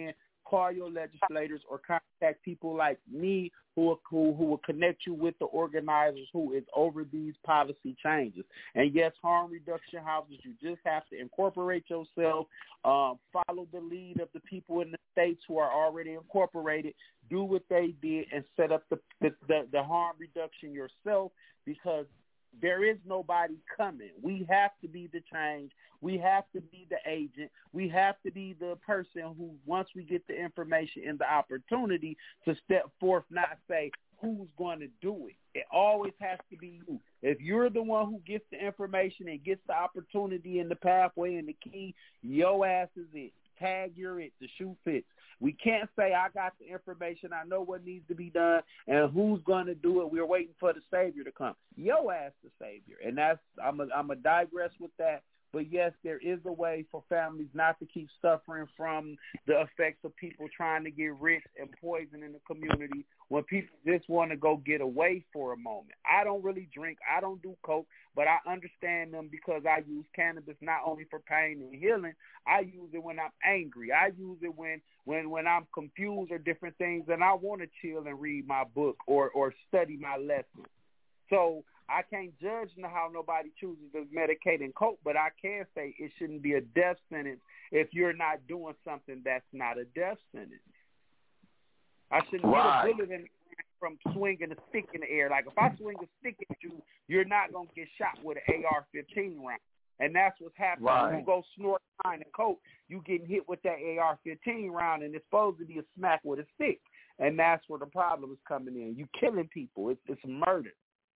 call your legislators or contact people like me who will, who, who will connect you with the organizers who is over these policy changes. And yes, harm reduction houses, you just have to incorporate yourself, um, follow the lead of the people in the states who are already incorporated, do what they did, and set up the the, the, the harm reduction yourself, because there is nobody coming. We have to be the change. We have to be the agent. We have to be the person who, once we get the information and the opportunity to step forth, not say who's going to do it. It always has to be you. If you're the one who gets the information and gets the opportunity and the pathway and the key, your ass is it. Tag, you're it. The shoe fits. We can't say, I got the information, I know what needs to be done, and who's going to do it. We're waiting for the Savior to come. Yo ass the Savior. And that's, I'm a, I'm a digress with that. But, yes, there is a way for families not to keep suffering from the effects of people trying to get rich and poison in the community when people just want to go get away for a moment. I don't really drink. I don't do coke, but I understand them because I use cannabis not only for pain and healing. I use it when I'm angry. I use it when, when, when I'm confused or different things, and I want to chill and read my book or, or study my lesson. So I can't judge how nobody chooses to medicate and cope, but I can say it shouldn't be a death sentence if you're not doing something that's not a death sentence. I shouldn't right. get a bullet in from swinging a stick in the air. Like, if I swing a stick at you, you're not going to get shot with an A R fifteen round. And that's what's happening. Right. When you go snort behind and coke, you getting hit with that A R fifteen round, and it's supposed to be a smack with a stick. And that's where the problem is coming in. You killing people. It's, it's murder.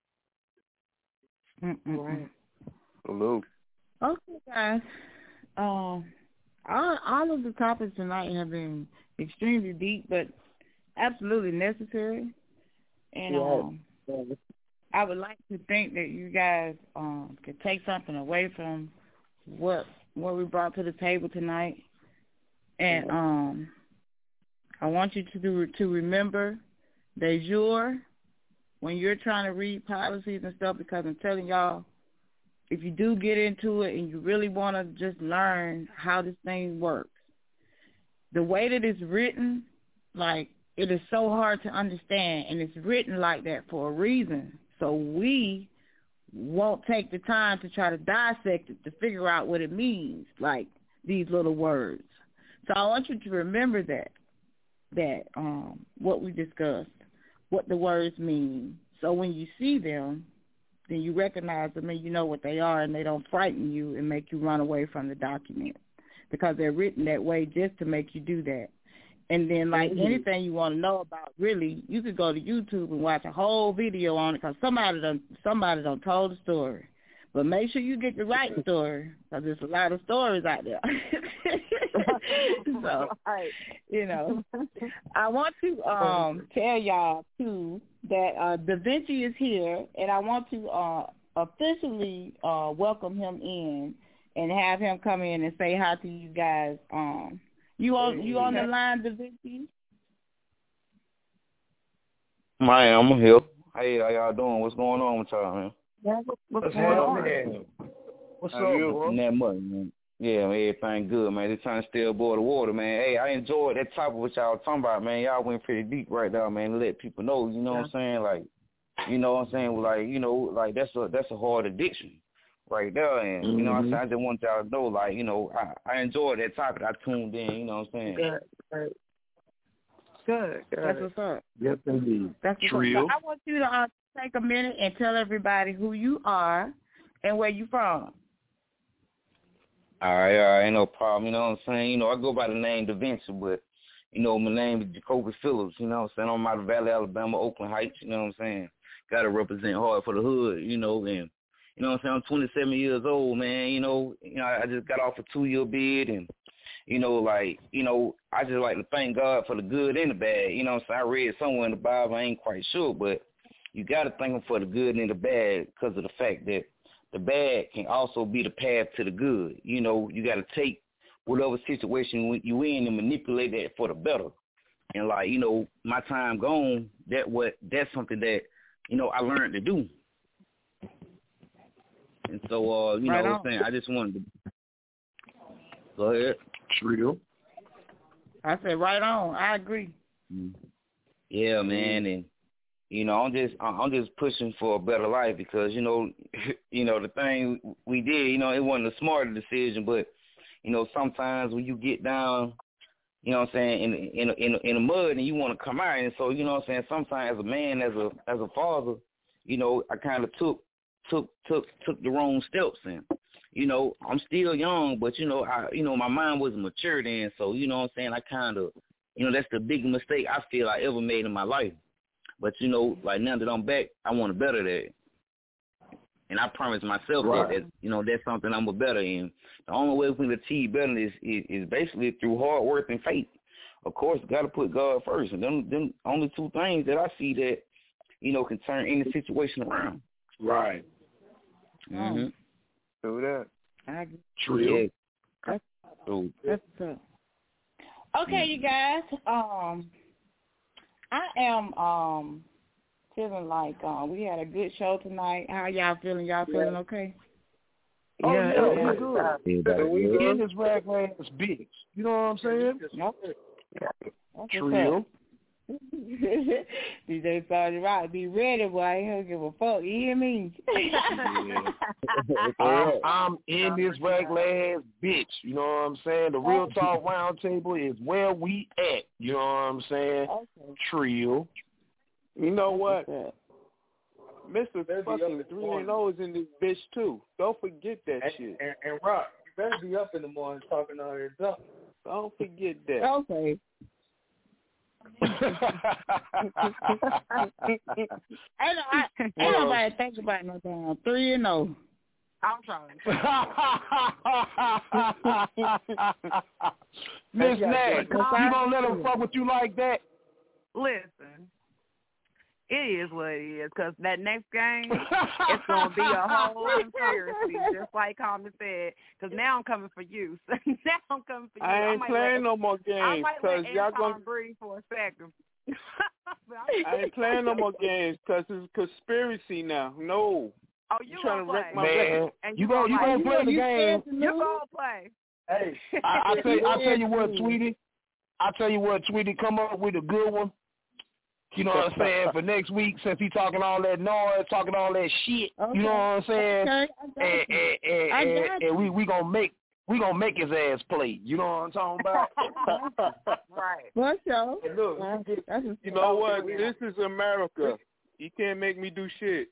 Right. Hello. Okay, guys. Um, all, all of the topics tonight have been extremely deep, but absolutely necessary. And um, I would like to think that you guys um, could take something away from what what we brought to the table tonight. And um, I want you to do, to remember de jure when you're trying to read policies and stuff, because I'm telling y'all, if you do get into it and you really want to just learn how this thing works, the way that it's written, like, it is so hard to understand, and it's written like that for a reason. So we won't take the time to try to dissect it to figure out what it means, like these little words. So I want you to remember that, that um, what we discussed, what the words mean. So when you see them, then you recognize them and you know what they are, and they don't frighten you and make you run away from the document, because they're written that way just to make you do that. And then, like mm-hmm. anything you want to know about, really, you could go to YouTube and watch a whole video on it, because somebody done, somebody done told the story. But make sure you get the right story, because there's a lot of stories out there. So, you know, I want to um, tell y'all, too, that uh, Da Vinci is here, and I want to uh, officially uh, welcome him in and have him come in and say hi to you guys. Um, you on you on the line, Da Vinci? I am. I'm here. Hey, how y'all doing? What's going on with y'all, man? What's, What's going on? Man? What's how up, you? bro? That much, man. Yeah, man, everything good, man. Just trying to stay aboard the water, man. Hey, I enjoyed that topic what y'all talking about, man. Y'all went pretty deep right now, man, to let people know, you know yeah. what I'm saying? Like, you know what I'm saying? Like, you know, like that's a that's a hard addiction right there. And, mm-hmm. you know what I'm saying? I just want y'all to know, like, you know, I, I enjoyed that topic. I tuned in, you know what I'm saying? Good, good. Good, good. That's what's up. Yes, indeed. That's what's True. up. So I want you to uh, take a minute and tell everybody who you are and where you from. All right, all right, ain't no problem. You know what I'm saying? You know, I go by the name Da Vinci, but, you know, my name is Jacoby Phillips, you know what I'm saying? I'm out of Valley, Alabama, Oakland Heights, you know what I'm saying? Got to represent hard for the hood, you know, and, you know what I'm saying? I'm twenty-seven years old, man, you know. You know, I just got off a two-year bid, and, you know, like, you know, I just like to thank God for the good and the bad, you know what I'm saying? I read somewhere in the Bible, I ain't quite sure, but you got to thank him for the good and the bad because of the fact that the bad can also be the path to the good. You know, you got to take whatever situation you in and manipulate that for the better. And, like, you know, my time gone, that what that's something that, you know, I learned to do. And so, uh, you right know what I'm saying, I just wanted to go ahead. True. I said right on. I agree. Yeah, man, and you know, I'm just I'm just pushing for a better life because you know, you know the thing we did, you know, it wasn't a smart decision, but you know, sometimes when you get down, you know what I'm saying, in in in in the mud and you want to come out, and so you know what I'm saying, sometimes as a man, as a as a father, you know, I kind of took took took took the wrong steps, and you know, I'm still young, but you know, I you know my mind wasn't mature then, so you know what I'm saying, I kind of, you know, that's the biggest mistake I feel I ever made in my life. But you know, like now that I'm back, I want to better that, and I promised myself right. that, that you know that's something I'm a better in. The only way we can achieve better is, is is basically through hard work and faith. Of course, got to put God first, and them them only two things that I see that you know can turn any situation around. Right. Mm-hmm. Do that. I agree. True. Yeah. That's, so, that's tough. Okay, you guys. Um, I am um feeling like uh, we had a good show tonight. How y'all feeling? Y'all feeling okay? Oh, yeah, yeah, yeah. We're good. Yeah, we in this raglan bitch. You know what I'm saying? Yep. True. D J Sergeant Rock, be ready, boy. He don't give a fuck. You hear me? I'm, I'm in this raglan bitch. You know what I'm saying? The Real Talk Roundtable is where we at. You know what I'm saying? Okay. Trio. You know what? Mister fucking three and oh is in this bitch too. Don't forget that and, shit. And, and Rock, you better be up in the morning talking all this stuff. Don't forget that. Okay. ain't, no, I, ain't well, nobody think about no damn three and oh. I'm trying. Miss Nat, you gonna let them fuck with you like that? Listen. It is what it is, because that next game, it's going to be a whole conspiracy, just like Carmen said, because now I'm coming for you. So now I'm coming for you. I ain't I playing let, no more games, because y'all going to breathe for a second. I ain't playing no more games, because it's a conspiracy now. No. Oh, you trying to wreck play. my Man, and you you going gonna, to play the game. You going to play. Hey, I, I, tell you, I tell you what, Tweety. I tell you what, Tweety, come up with a good one. You know what I'm saying? For next week, since he talking all that noise, talking all that shit, okay. you know what I'm saying? Okay. And, and, and, and, and we we gonna make we gonna make his ass play. You know what I'm talking about? Right. What show? Look, That's you know what? This is America. You can't make me do shit.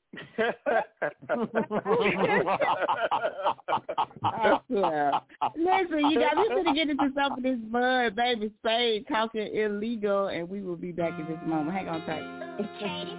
I swear. Listen, you guys, we're going to get into some of this mud, baby Spade talking illegal, and we will be back in just a moment. Hang on tight.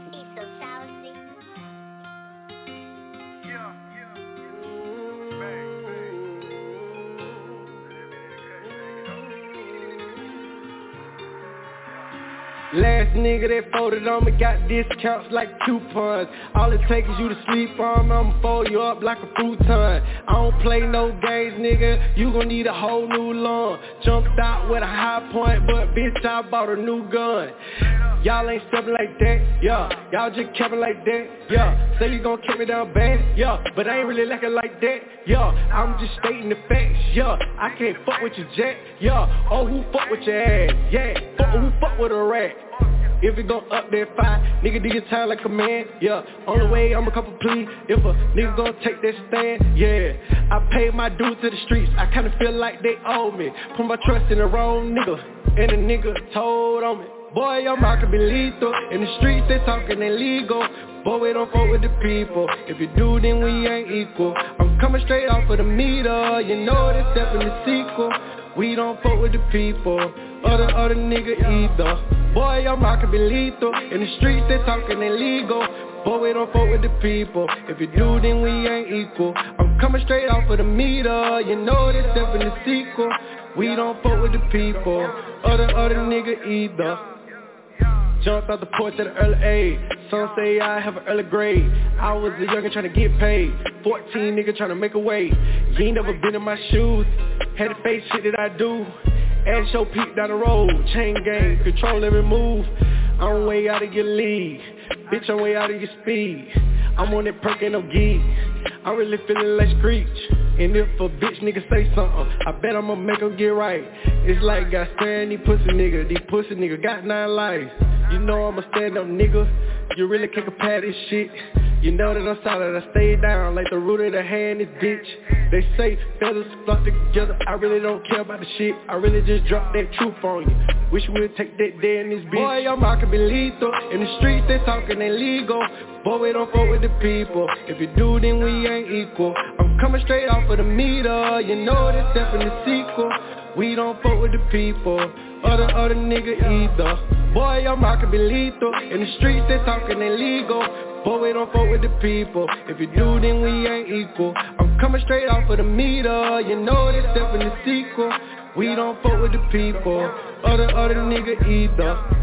Last nigga that folded on me got discounts like coupons. All it takes is you to sleep on me, I'ma fold you up like a futon. I don't play no games, nigga, you gon' need a whole new lawn. Jumped out with a high point, but bitch, I bought a new gun. Y'all ain't stepping like that, yeah. Y'all just capping like that, yeah. Say you gon' keep me down bad, yeah. But I ain't really like it like that, yeah. I'm just stating the facts, yeah. I can't fuck with your jack, yeah. Oh, who fuck with your ass, yeah. Fuck who fuck with a rat. If it go up there five, nigga do your time like a man, yeah. Only way I'ma couple plea, if a nigga gon' take that stand, yeah. I paid my dues to the streets, I kinda feel like they owe me. Put my trust in the wrong nigga, and the nigga told on me. Boy, your mouth can be lethal, in the streets they talking illegal. Boy, we don't fuck with the people, if you do then we ain't equal. I'm coming straight off of the meter, you know this step in the sequel. We don't fuck with the people, or the other nigga either. Boy, your mouth can be lethal, in the streets they talking illegal. Boy, we don't fuck with the people, if you do then we ain't equal. I'm coming straight off of the meter, you know this step in the sequel. We don't fuck with the people, or the other nigga either. Jumped out the porch at an early age. Some say I have an early grade. I was a youngin' tryna get paid. fourteen nigga tryna make a way. You ain't never been in my shoes. Had to face shit that I do. Ass show peep down the road. Chain gang, control every move. I'm way out of your league. Bitch, I'm way out of your speed. I'm on that perk, ain't no geek. I'm really feeling like Screech. And if a bitch nigga say something, I bet I'ma make him get right. It's like got staring these pussy nigga, these pussy nigga got nine lives. You know I'm a stand up nigga, you really can't compare this shit. You know that I'm solid, I stay down like the root of the hair in this bitch. They say feathers flock together, I really don't care about the shit. I really just drop that truth on you. Wish we would take that day in this bitch. Boy, your mouth can be lethal. In the streets they talking illegal. Boy, we don't fuck with the people. If you do, then we ain't equal. I'm coming straight off of the meter. You know that's definitely the sequel. We don't fuck with the people, or the other nigga either. Boy, your mouth can be lethal. In the streets they talking illegal. Boy, we don't fuck with the people. If you do, then we ain't equal. I'm coming straight off of the meter. You know that's definitely the sequel. We don't fuck with the people, or the other nigga either.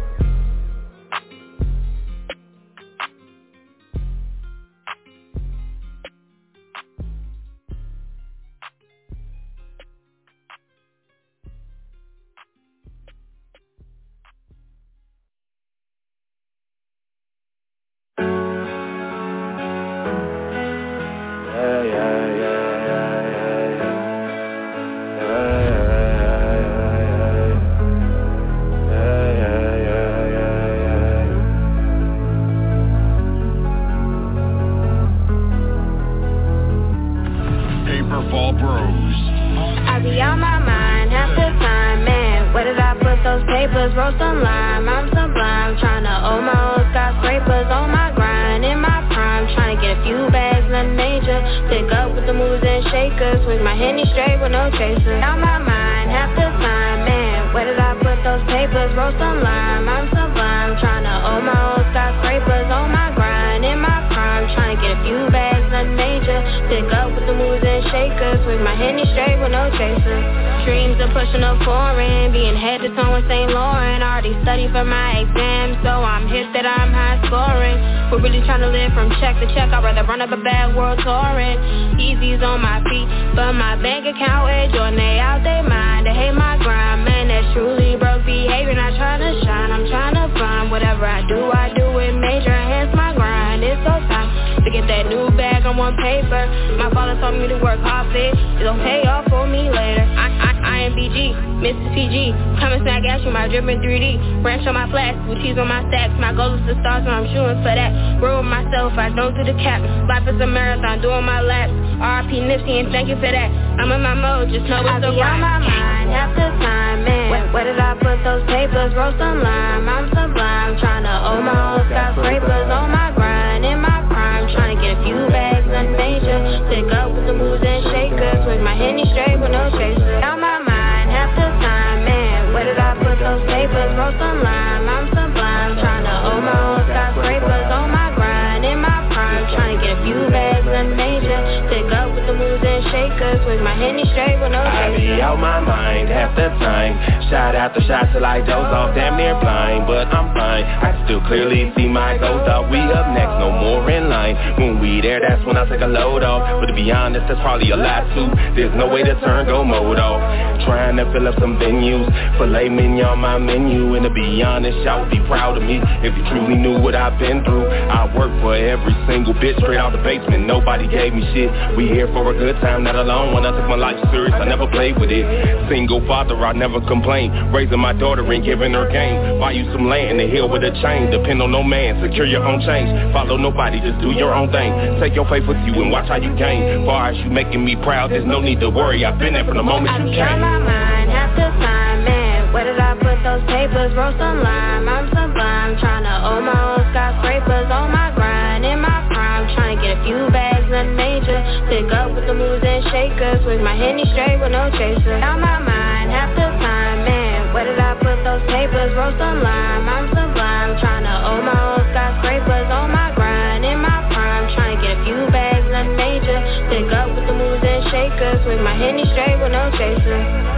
Run up a bag, world touring. Easy's on my feet, but my bank account edge on they out they mind. They hate my grind, man, that's truly broke behavior. Not trying to shine, I'm trying to find. Whatever I do, I do it major. Enhance my grind, it's so time to get that new bag on one paper. My father told me to work hard for it, it'll pay off for me later. I, I, I am B G, Mister P G. Come and snack at you, my drip in three D. Ranch on my flash, blue cheese on my stacks. My goal is to start, so I'm shooting for that. Roll with myself, I don't do the cap. Life is a marathon, doing my laps. R I P Nipsey and thank you for that. I'm in my mode, just know it's the right. I be on my mind half the time, man. Where, where did I put those papers? Roll some lime, I'm sublime. Tryna own my own skyscrapers on my grind. In my prime, tryna get a few bags, nothing major. Pick up with the moves and shakers. With my Henny straight with no chaser. On my mind half the time, man. Where did I put those papers? Roll some lime, I'm sublime. Tryna own my own skyscrapers on my grind. In my prime, tryna get a few bags, nothing major. Pick up with the moves and shakers. With my Henny straight with no chaser. I be out my mind half the time. Shot after shot till I doze off, damn near blind, but I'm fine. I still clearly see my goals up. We up next, no more in line. When we there, that's when I take a load off. But to be honest, that's probably a lot too. There's no way to turn go mode off. Trying to fill up some venues, filet mignon on my menu. And to be honest, y'all would be proud of me if you truly knew what I've been through. I work for every single bitch straight out the basement. Nobody gave me shit. We here for a good time, not alone. When I took my life serious, I never played with it. Single father, I never complain. Raising my daughter and giving her game. Buy you some land in the hill with a chain. Depend on no man, secure your own change. Follow nobody, just do your own thing. Take your faith with you and watch how you gain. Far as you making me proud, there's no need to worry. I've been there from the moment you came. I be on my mind half the time, man. Where did I put those papers? Roll some lime, I'm sublime. Tryna own my own skyscrapers on my grind. In my prime, tryna get a few bags, nothing major. Pick up with the moves and shakers. With my Henny straight with no chaser. On my mind half the time, man. Where did I put those papers? Roll some lime, I'm sublime. Tryna own my own skyscrapers on my grind. In my prime, tryna get a few bags, nothing major. Pick up with the moves and shakers. With my Henny straight with no chaser.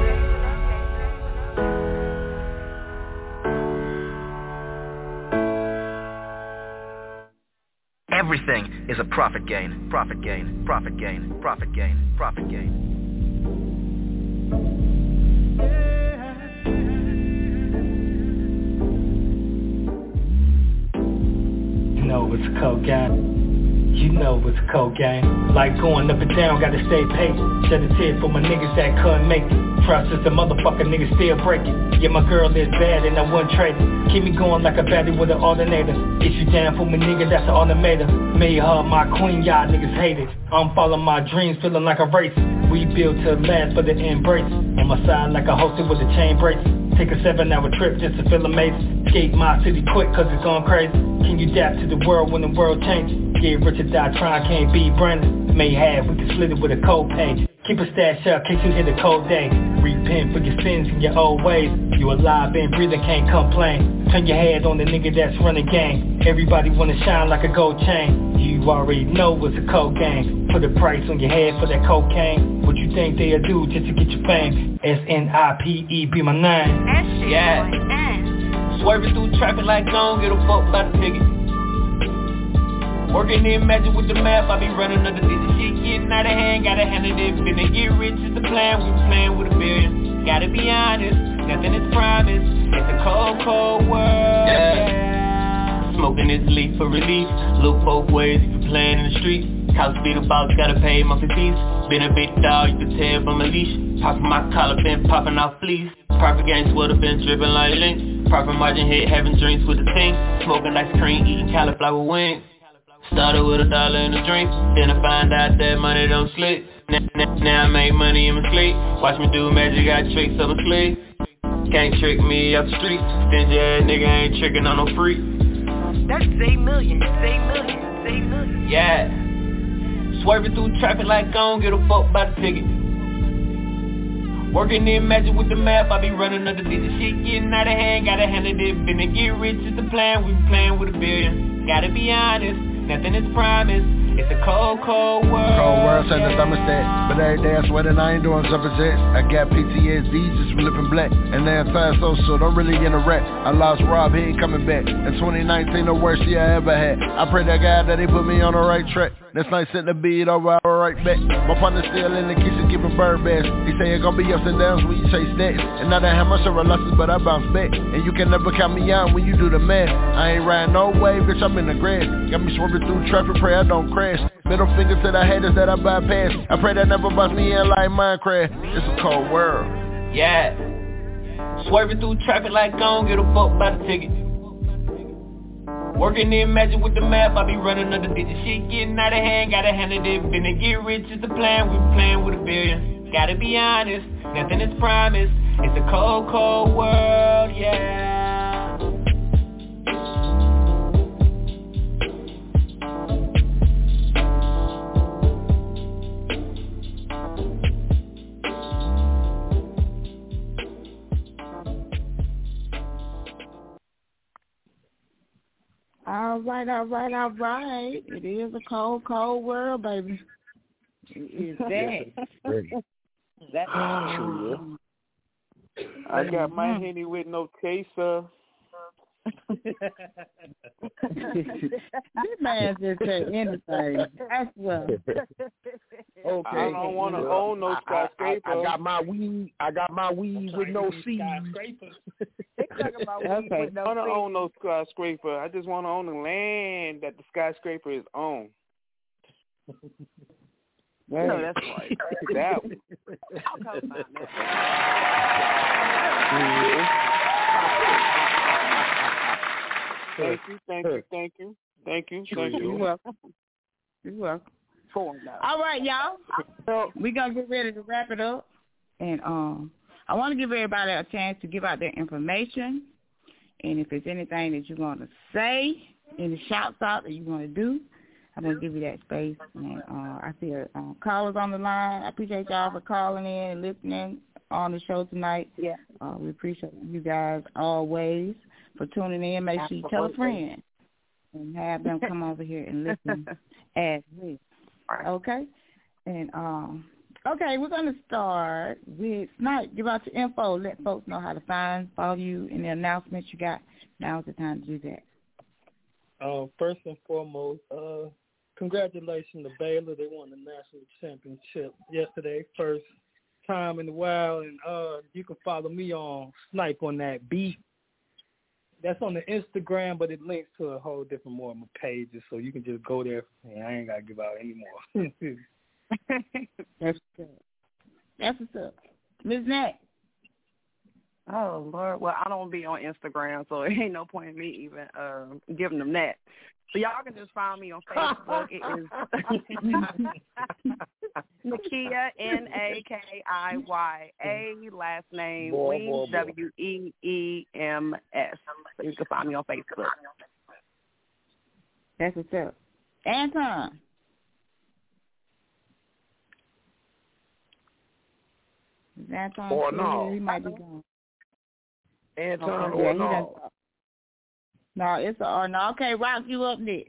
Everything is a profit gain, profit gain, profit gain, profit gain, profit gain. You know it's cocaine. You know it's a cold game. Like going up and down, gotta stay paid. Shed a tear for my niggas that couldn't make it. Trust is the motherfucker, niggas still breaking. Yeah, my girl is bad and I wouldn't trade it. Keep me going like a battery with an alternator. If you down for me, nigga, that's an automator. Made her my queen, y'all niggas hate it. I'm following my dreams, feeling like a race. We built to last, but the embrace. On my side like a hosted with a chain brace. Take a seven hour trip just to feel amazing. Skate my city quick cause it's going crazy. Can you adapt to the world when the world changes? Get rich or die trying, can't be Brandon. May have, we can split it with a copay. Keep a stash up, case you hit a cold day. Repent for your sins and your old ways. You alive and breathing, can't complain. Turn your head on the nigga that's running game. Everybody wanna shine like a gold chain. You already know it's a cold game. Put a price on your head for that cocaine. What you think they'll do just to get your fame? S N I P E be my name. That shit, yeah. Boy, swerving through traffic like don't give a fuck about the ticket. Working in magic with the map, I be running under this shit getting out of hand, gotta handle it. Finna get rich is the plan, we playing with a billion. Gotta be honest, nothing is promised. It's a cold, cold world. Yeah. Smoking this leaf for relief. Look both ways if you're playing in the street. House beat about, gotta pay monthly fees. Been a big dog, you can tell from a leash. Popping my collar, been popping off fleas. Perfect game sweater, been dripping like links. Profit margin hit, having drinks with the team. Smoking ice cream, eating cauliflower wings. Started with a dollar in a drink, then I find out that money don't sleep. Now, now, now I make money in my sleep. Watch me do magic, got tricks up my sleeve. Can't trick me off the street. Stingy ass nigga ain't tricking on no freak. That's eight million, eight million, eight million. Yeah. Swerving through traffic like I don't give a fuck about the ticket. Working in magic with the map, I be running under this shit getting out of hand, gotta handle it. Finna get rich is the plan, we playing with a billion. Gotta be honest, nothing is promised. It's a cold, cold world. Cold world, set the thermostat. But every day I swear that I ain't doing something sex. I got P T S D just from living black. And now time so so don't really in a rap. I lost Rob, he ain't coming back. In twenty nineteen, the worst year I ever had. I pray to God that he put me on the right track. This night set the beat over, I'll right back. My partner still in the kitchen giving bird baths. He say it's gonna be ups and downs when you chase stats. And I done had my share of losses, but I bounce back. And you can never count me out when you do the math. I ain't riding no wave, bitch, I'm in the grass. Got me swerving through traffic, pray I don't crash. Middle finger to the haters that I bypass. I pray that never box me in like Minecraft. It's a cold world. Yeah. Swerving through traffic like I don't give a fuck about the ticket. Working in magic with the map, I be running under this shit getting out of hand, gotta handle it. Finna get rich is the plan, we playing with a billion. Gotta be honest, nothing is promised. It's a cold, cold world, yeah. All right, all right, all right. It is a cold, cold world, baby. It is that. That's true. I got my Henny with no chaser. This man just say anything. That's what. Okay. I don't want to own no skyscraper. I, I, I got my weed. I got my weed with no seed. Okay. I don't want to own no skyscraper. I just want to own the land that the skyscraper is on. No, that's right. That one. Thank you, thank you, thank you, thank you, thank you. You're welcome. You're welcome. All right, y'all. So we're gonna get ready to wrap it up, and um, I want to give everybody a chance to give out their information, and if there's anything that you want to say, any shouts out that you want to do, I'm gonna give you that space. And uh, I see a uh, callers on the line. I appreciate y'all for calling in and listening on the show tonight. Yeah, uh, we appreciate you guys always for tuning in. Make sure you tell a friend and have them come over here and listen as well. Okay? And, um, okay, we're going to start with Snipe. Give out your info. Let folks know how to find, follow you, and the announcements you got. Now is the time to do that. Uh, first and foremost, uh, congratulations to Baylor. They won the national championship yesterday. First time in a while. And uh, you can follow me on Snipe on that beat. that's on the Instagram, but it links to a whole different more pages, so you can just go there. And I ain't gotta give out any more. That's good. That's what's up, Miz Nat. Oh Lord, well I don't be on Instagram, so it ain't no point in me even uh, giving them that. So y'all can just find me on Facebook. It is Nakia, N A K I Y A, last name Boy, Weems, boy, boy. W E E M S. So you can find me on Facebook. That's what's up. Anton. Is Anton Or still no. here? He might be gone. Anton Okay, yeah, or he no? done- No, it's a or no. Okay, Rock, you up next.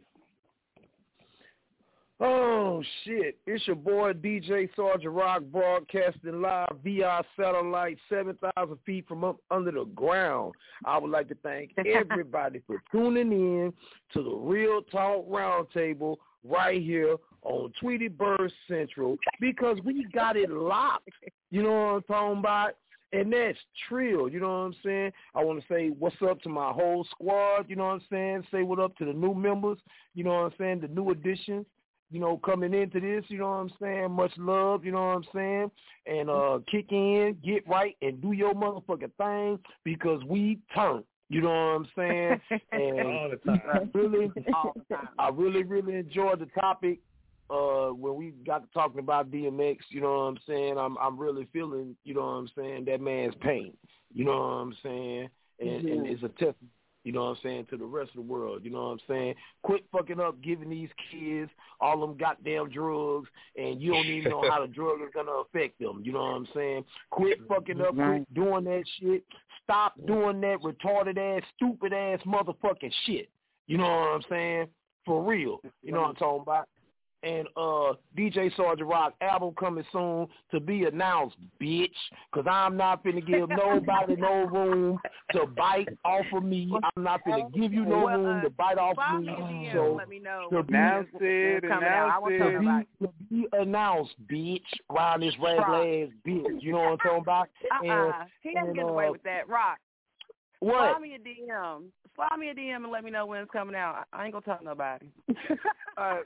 Oh, shit. It's your boy, D J Sergeant Rock, broadcasting live via satellite seven thousand feet from up under the ground. I would like to thank everybody for tuning in to the Real Talk Roundtable right here on Tweety Bird Central, because we got it locked. You know what I'm talking about? And that's Trill, you know what I'm saying? I want to say what's up to my whole squad, you know what I'm saying? Say what up to the new members, you know what I'm saying? The new additions, you know, coming into this, you know what I'm saying? Much love, you know what I'm saying? And uh, kick in, get right, and do your motherfucking thing, because we turn. You know what I'm saying? And All the time. I really, All the time. I really, really enjoyed the topic. Uh, when we got to talking about D M X, you know what I'm saying? I'm I'm really feeling, you know what I'm saying, that man's pain. You know what I'm saying? And, mm-hmm. and it's a test, you know what I'm saying, to the rest of the world. You know what I'm saying? Quit fucking up giving these kids all them goddamn drugs, and you don't even know how the drug is gonna affect them. You know what I'm saying? Quit fucking up, quit doing that shit. Stop doing that retarded ass, stupid ass motherfucking shit. You know what I'm saying? For real. You know what I'm talking about? And uh, D J Sergeant Rock album coming soon to be announced, bitch. Because I'm not finna give nobody no room to bite off of me. I'm not finna give you no well, room uh, to bite off follow of me. me at D M So, and let me know. to be, Announce it, coming out. I want to announce know about to be, to be announced, bitch. Around this rag ass bitch. You know what I'm talking about? Uh-uh. And, he ain't and, getting uh, away with that. Rock. What? Slide me a D M. Slide me a D M and let me know when it's coming out. I ain't gonna tell nobody. uh,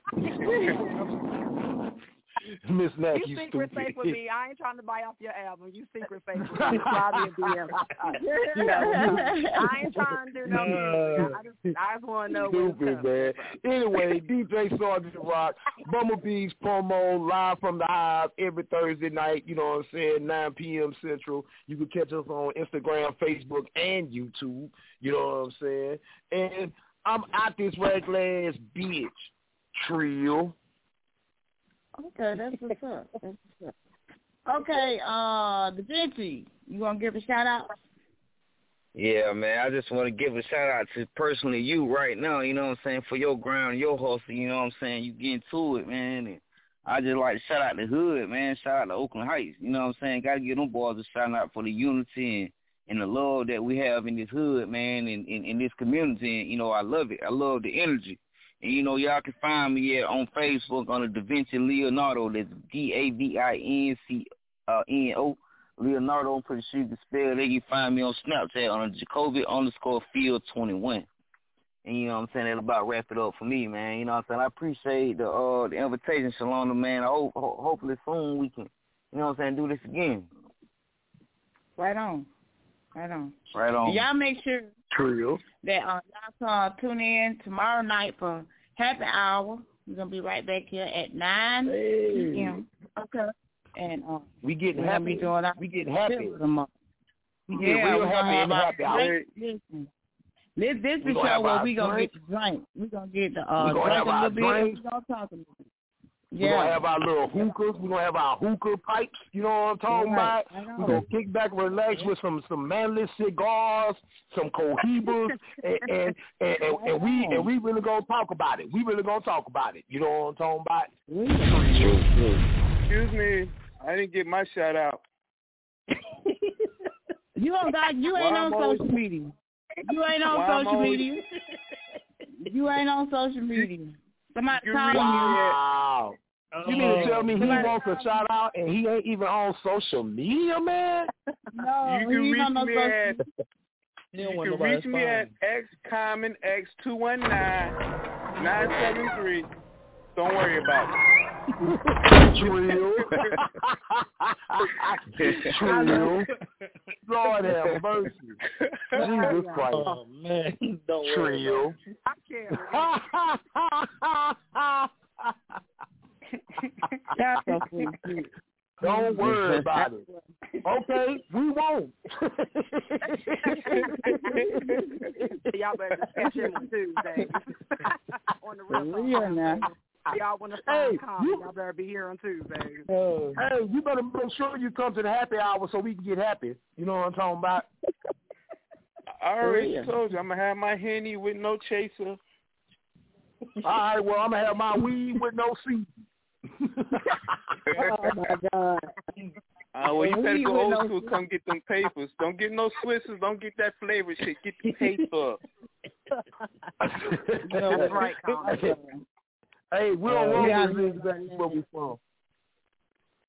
Miss Nack, you you secret stupid. safe with me. I ain't trying to buy off your album. You secret safe with me. Slide me a D M. You know, I ain't trying to do no music. I just, I just want to know when it's Stupid, coming. man. Anyway, D J Sergeant Rock, Bumblebees promo, live from the Hive every Thursday night, you know what I'm saying, nine p.m. Central. You can catch us on Instagram, Facebook, and YouTube, you know what I'm saying. And I'm out this regular ass bitch, Trill. Okay, that's what's up. That's what's up. Okay, uh, Da Vinci, you want to give a shout out? Yeah, man, I just want to give a shout out to personally you right now, you know what I'm saying, for your ground, your hustle, you know what I'm saying, you getting to it, man, and I just like to shout out the hood, man, shout out to Oakland Heights, you know what I'm saying, got to give them boys a shout out for the unity and, and the love that we have in this hood, man, and in, in this community, and, you know, I love it, I love the energy. And, you know, y'all can find me at, on Facebook on the Da Vinci Leonardo. That's D A V I N C N O, Leonardo. I'm pretty sure you can spell that. You find me on Snapchat on Jacoby underscore Field twenty-one. And, you know what I'm saying, that'll about wrap it up for me, man. You know what I'm saying? I appreciate the uh, the invitation, Shalonda, man. I hope, ho- hopefully soon we can, you know what I'm saying, do this again. Right on. Right on. Right on. Y'all make sure Trill. that uh, y'all uh, tune in tomorrow night for Happy Hour. We're going to be right back here at nine p.m. Okay. And uh, we getting we're happy. Be doing our we getting happy. We get yeah, real we're happy have in the happy hour. Listen, this this We is the gonna show have where our we going to drink. get the drink. We're going to get the uh, We gonna drink have a our little bit. And drinks. we're going to talk a little bit. We're Yeah. going to have our little hookahs. We're going to have our hookah pipes. You know what I'm talking Right. about? We're going to kick back, relax with some, some manly cigars, some cohibas, and, and, and, and, and we and we really going to talk about it. We really going to talk about it. You know what I'm talking about? Excuse me. I didn't get my shout out. You don't got, you ain't Why on I'm always- social media. You ain't on Why I'm social always- media. You ain't on social media. Somebody You call read Wow. You mean to tell me he Somebody- wants a shout out and he ain't even on social media, man? No, You can he reach not on me social at media. You, you can reach me at xcommon x two one nine nine seven three. Don't worry about it. Trill. Trill. Lord have mercy. Jesus Christ. Oh, man. Don't Trill. I can't. That's so sweet. Don't worry about it. Okay, we won't. Y'all better just catch him on Tuesday. On the real Yeah, now. Y'all want to find Hey, comedy, you- y'all better be here on Tuesday. Oh. Hey, you better make sure you come to the happy hour so we can get happy. You know what I'm talking about? I already Yeah. told you I'm gonna have my Henny with no chaser. All right, well, I'm going to have my weed with no seed. Oh, my God. Uh, well, you And better we go with old no- school. Come get them papers. Don't get no Swissers. Don't get that flavor shit. Get the paper. That's right, Colin. Hey, we don't Uh, roll yeah, with this. That's where we from.